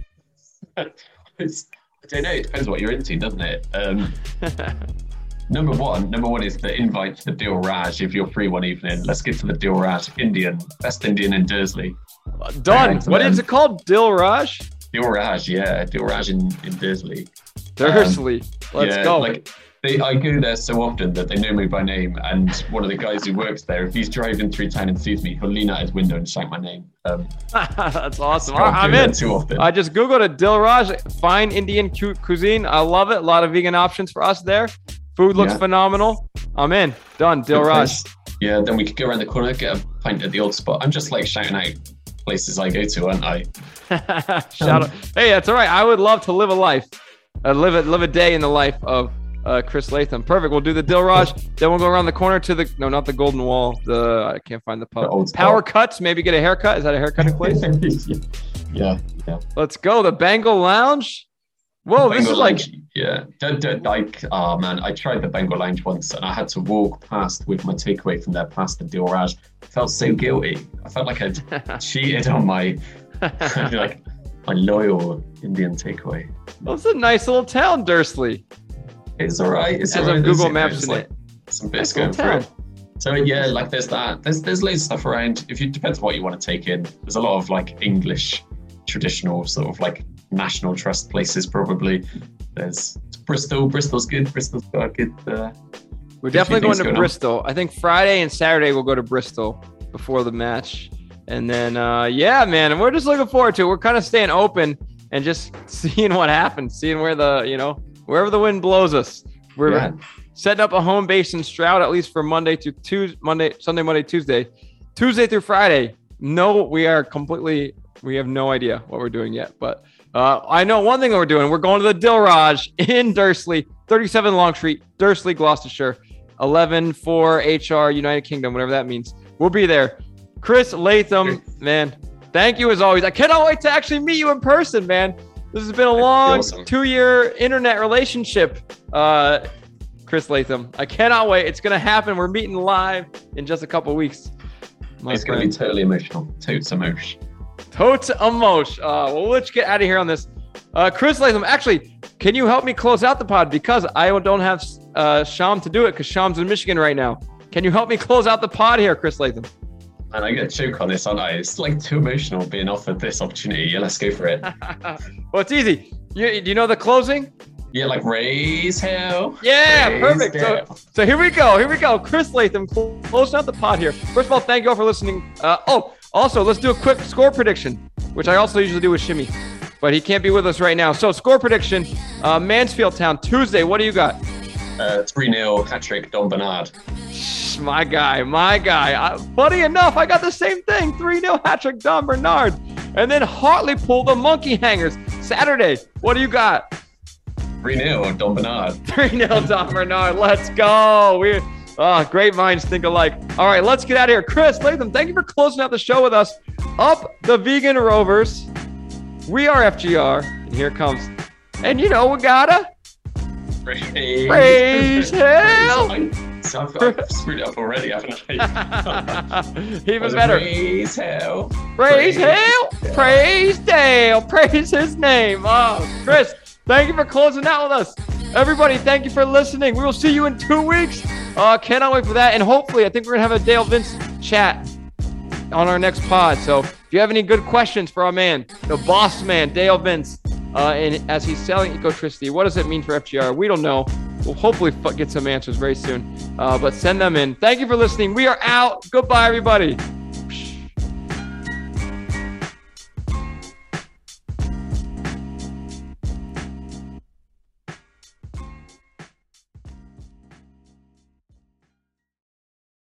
Speaker 5: It's, I don't know. It depends what you're into, doesn't it? Um, number one, number one is the invite to the Dil Raj. If you're free one evening, let's get to the Dil Raj. Indian, best Indian in Dursley.
Speaker 1: Done.
Speaker 5: Thanks,
Speaker 1: What
Speaker 5: man.
Speaker 1: is it called? Dil Raj?
Speaker 5: Dil Raj, yeah, Dil Raj in, in Dursley.
Speaker 1: Dursley. Let's
Speaker 5: yeah,
Speaker 1: go.
Speaker 5: Like they, I go there so often that they know me by name. And one of the guys who works there, if he's driving through town and sees me, he'll lean out his window and shout my name. Um,
Speaker 1: That's awesome.
Speaker 5: can't
Speaker 1: I'm
Speaker 5: do that
Speaker 1: in.
Speaker 5: too often.
Speaker 1: I just Googled it. Dil Raj, fine Indian cu- cuisine. I love it. A lot of vegan options for us there. Food looks
Speaker 5: Yeah.
Speaker 1: phenomenal. I'm in. Done. Dil
Speaker 5: Good
Speaker 1: Raj.
Speaker 5: place. Yeah, then we could go around the corner, get a pint at the old spot. I'm just like shouting out places I go to, aren't I?
Speaker 1: Shout out. Hey, that's all right. I would love to live a life, uh, live a live a day in the life of uh, Chris Latham. Perfect. We'll do the Dil Raj. Then we'll go around the corner to the no, not the Golden Wall. The I can't find the pub.
Speaker 5: The old
Speaker 1: Power
Speaker 5: spot.
Speaker 1: Cuts. Maybe get a haircut. Is that a haircutting place?
Speaker 5: yeah, yeah.
Speaker 1: Let's go. The Bengal Lounge. Whoa, this
Speaker 5: Bengal
Speaker 1: is like.
Speaker 5: Lounge, yeah. Don't, don't, like, oh man, I tried the Bengal Lounge once and I had to walk past with my takeaway from there past the Dil Raj. I felt so guilty. I felt like I'd cheated on my like my loyal Indian takeaway.
Speaker 1: Well, it's a nice little town, Dursley.
Speaker 5: It's all right. It's
Speaker 1: As
Speaker 5: all right.
Speaker 1: I'm Google
Speaker 5: There's, you know,
Speaker 1: Maps
Speaker 5: there's,
Speaker 1: in
Speaker 5: like,
Speaker 1: it.
Speaker 5: some bits
Speaker 1: Nice little
Speaker 5: going for
Speaker 1: town.
Speaker 5: it. So yeah, like there's that. There's there's loads of stuff around. If you depends on what you want to take in. There's a lot of like English, traditional sort of like National Trust places probably. There's Bristol. Bristol's good. Bristol's got a good. Uh,
Speaker 1: We're
Speaker 5: good
Speaker 1: definitely
Speaker 5: few
Speaker 1: going
Speaker 5: things
Speaker 1: to
Speaker 5: going on.
Speaker 1: Bristol. I think Friday and Saturday we'll go to Bristol before the match. And then, uh, yeah, man, and we're just looking forward to it. We're kind of staying open and just seeing what happens, seeing where the, you know, wherever the wind blows us. We're
Speaker 5: Yeah.
Speaker 1: setting up a home base in Stroud, at least for Monday through Tuesday, Monday, Sunday, Monday, Tuesday, Tuesday through Friday. No, we are completely, we have no idea what we're doing yet. But uh, I know one thing that we're doing. We're going to the Dil Raj in Dursley, thirty-seven Long Street, Dursley, Gloucestershire, eleven four H R, United Kingdom, whatever that means. We'll be there. Chris Latham, man, thank you as always. I cannot wait to actually meet you in person, man. This has been a long
Speaker 5: awesome.
Speaker 1: two-year internet relationship, uh, Chris Latham. I cannot wait. It's going to happen. We're meeting live in just a couple weeks. My
Speaker 5: It's going to
Speaker 1: friend.
Speaker 5: be totally emotional. Totes emotion.
Speaker 1: Totes emosh. Uh, well, let's get out of here on this. Uh, Chris Latham, actually, can you help me close out the pod? Because I don't have uh, Sham to do it because Sham's in Michigan right now. Can you help me close out the pod here, Chris Latham?
Speaker 5: And I get a choke on this, aren't I? It's like too emotional being offered this opportunity. Yeah, let's go for it.
Speaker 1: Well, it's easy. You, do you know the closing?
Speaker 5: Yeah, like raise hell.
Speaker 1: Yeah,
Speaker 5: raise
Speaker 1: perfect. So,
Speaker 5: hell.
Speaker 1: so here we go. Here we go. Chris Latham, cl- closing out the pod here. First of all, thank you all for listening. Uh, oh, also, let's do a quick score prediction, which I also usually do with Shimmy, but he can't be with us right now. So, score prediction, uh, Mansfield Town, Tuesday. What do you got?
Speaker 5: Uh, three nil, hat trick, Don Bernard.
Speaker 1: Shh, My guy, my guy. Uh, funny enough, I got the same thing. three nil hat trick, Don Bernard. And then Hartlepool, the Monkey Hangers, Saturday. What do you got?
Speaker 5: three nil, Don Bernard.
Speaker 1: three nil Don Bernard. Let's go. We oh, great minds think alike. All right, let's get out of here. Chris Latham, thank you for closing out the show with us. Up the Vegan Rovers. We are F G R. And here it comes. And you know, we gotta
Speaker 5: Praise,
Speaker 1: praise hell.
Speaker 5: So I've, I've screwed it up already, haven't I?
Speaker 1: Even better.
Speaker 5: Praise hell.
Speaker 1: Praise
Speaker 5: Praise
Speaker 1: Hale.
Speaker 5: Dale.
Speaker 1: Praise Dale. Praise his name. Oh, Chris, thank you for closing out with us. Everybody, thank you for listening. We will see you in two weeks. Uh, cannot wait for that. And hopefully, I think we're going to have a Dale Vince chat on our next pod. So if you have any good questions for our man, the boss man, Dale Vince, uh, and as he's selling Ecotricity, what does it mean for F G R? We don't know. We'll hopefully f- get some answers very soon. Uh, but send them in. Thank you for listening. We are out. Goodbye, everybody.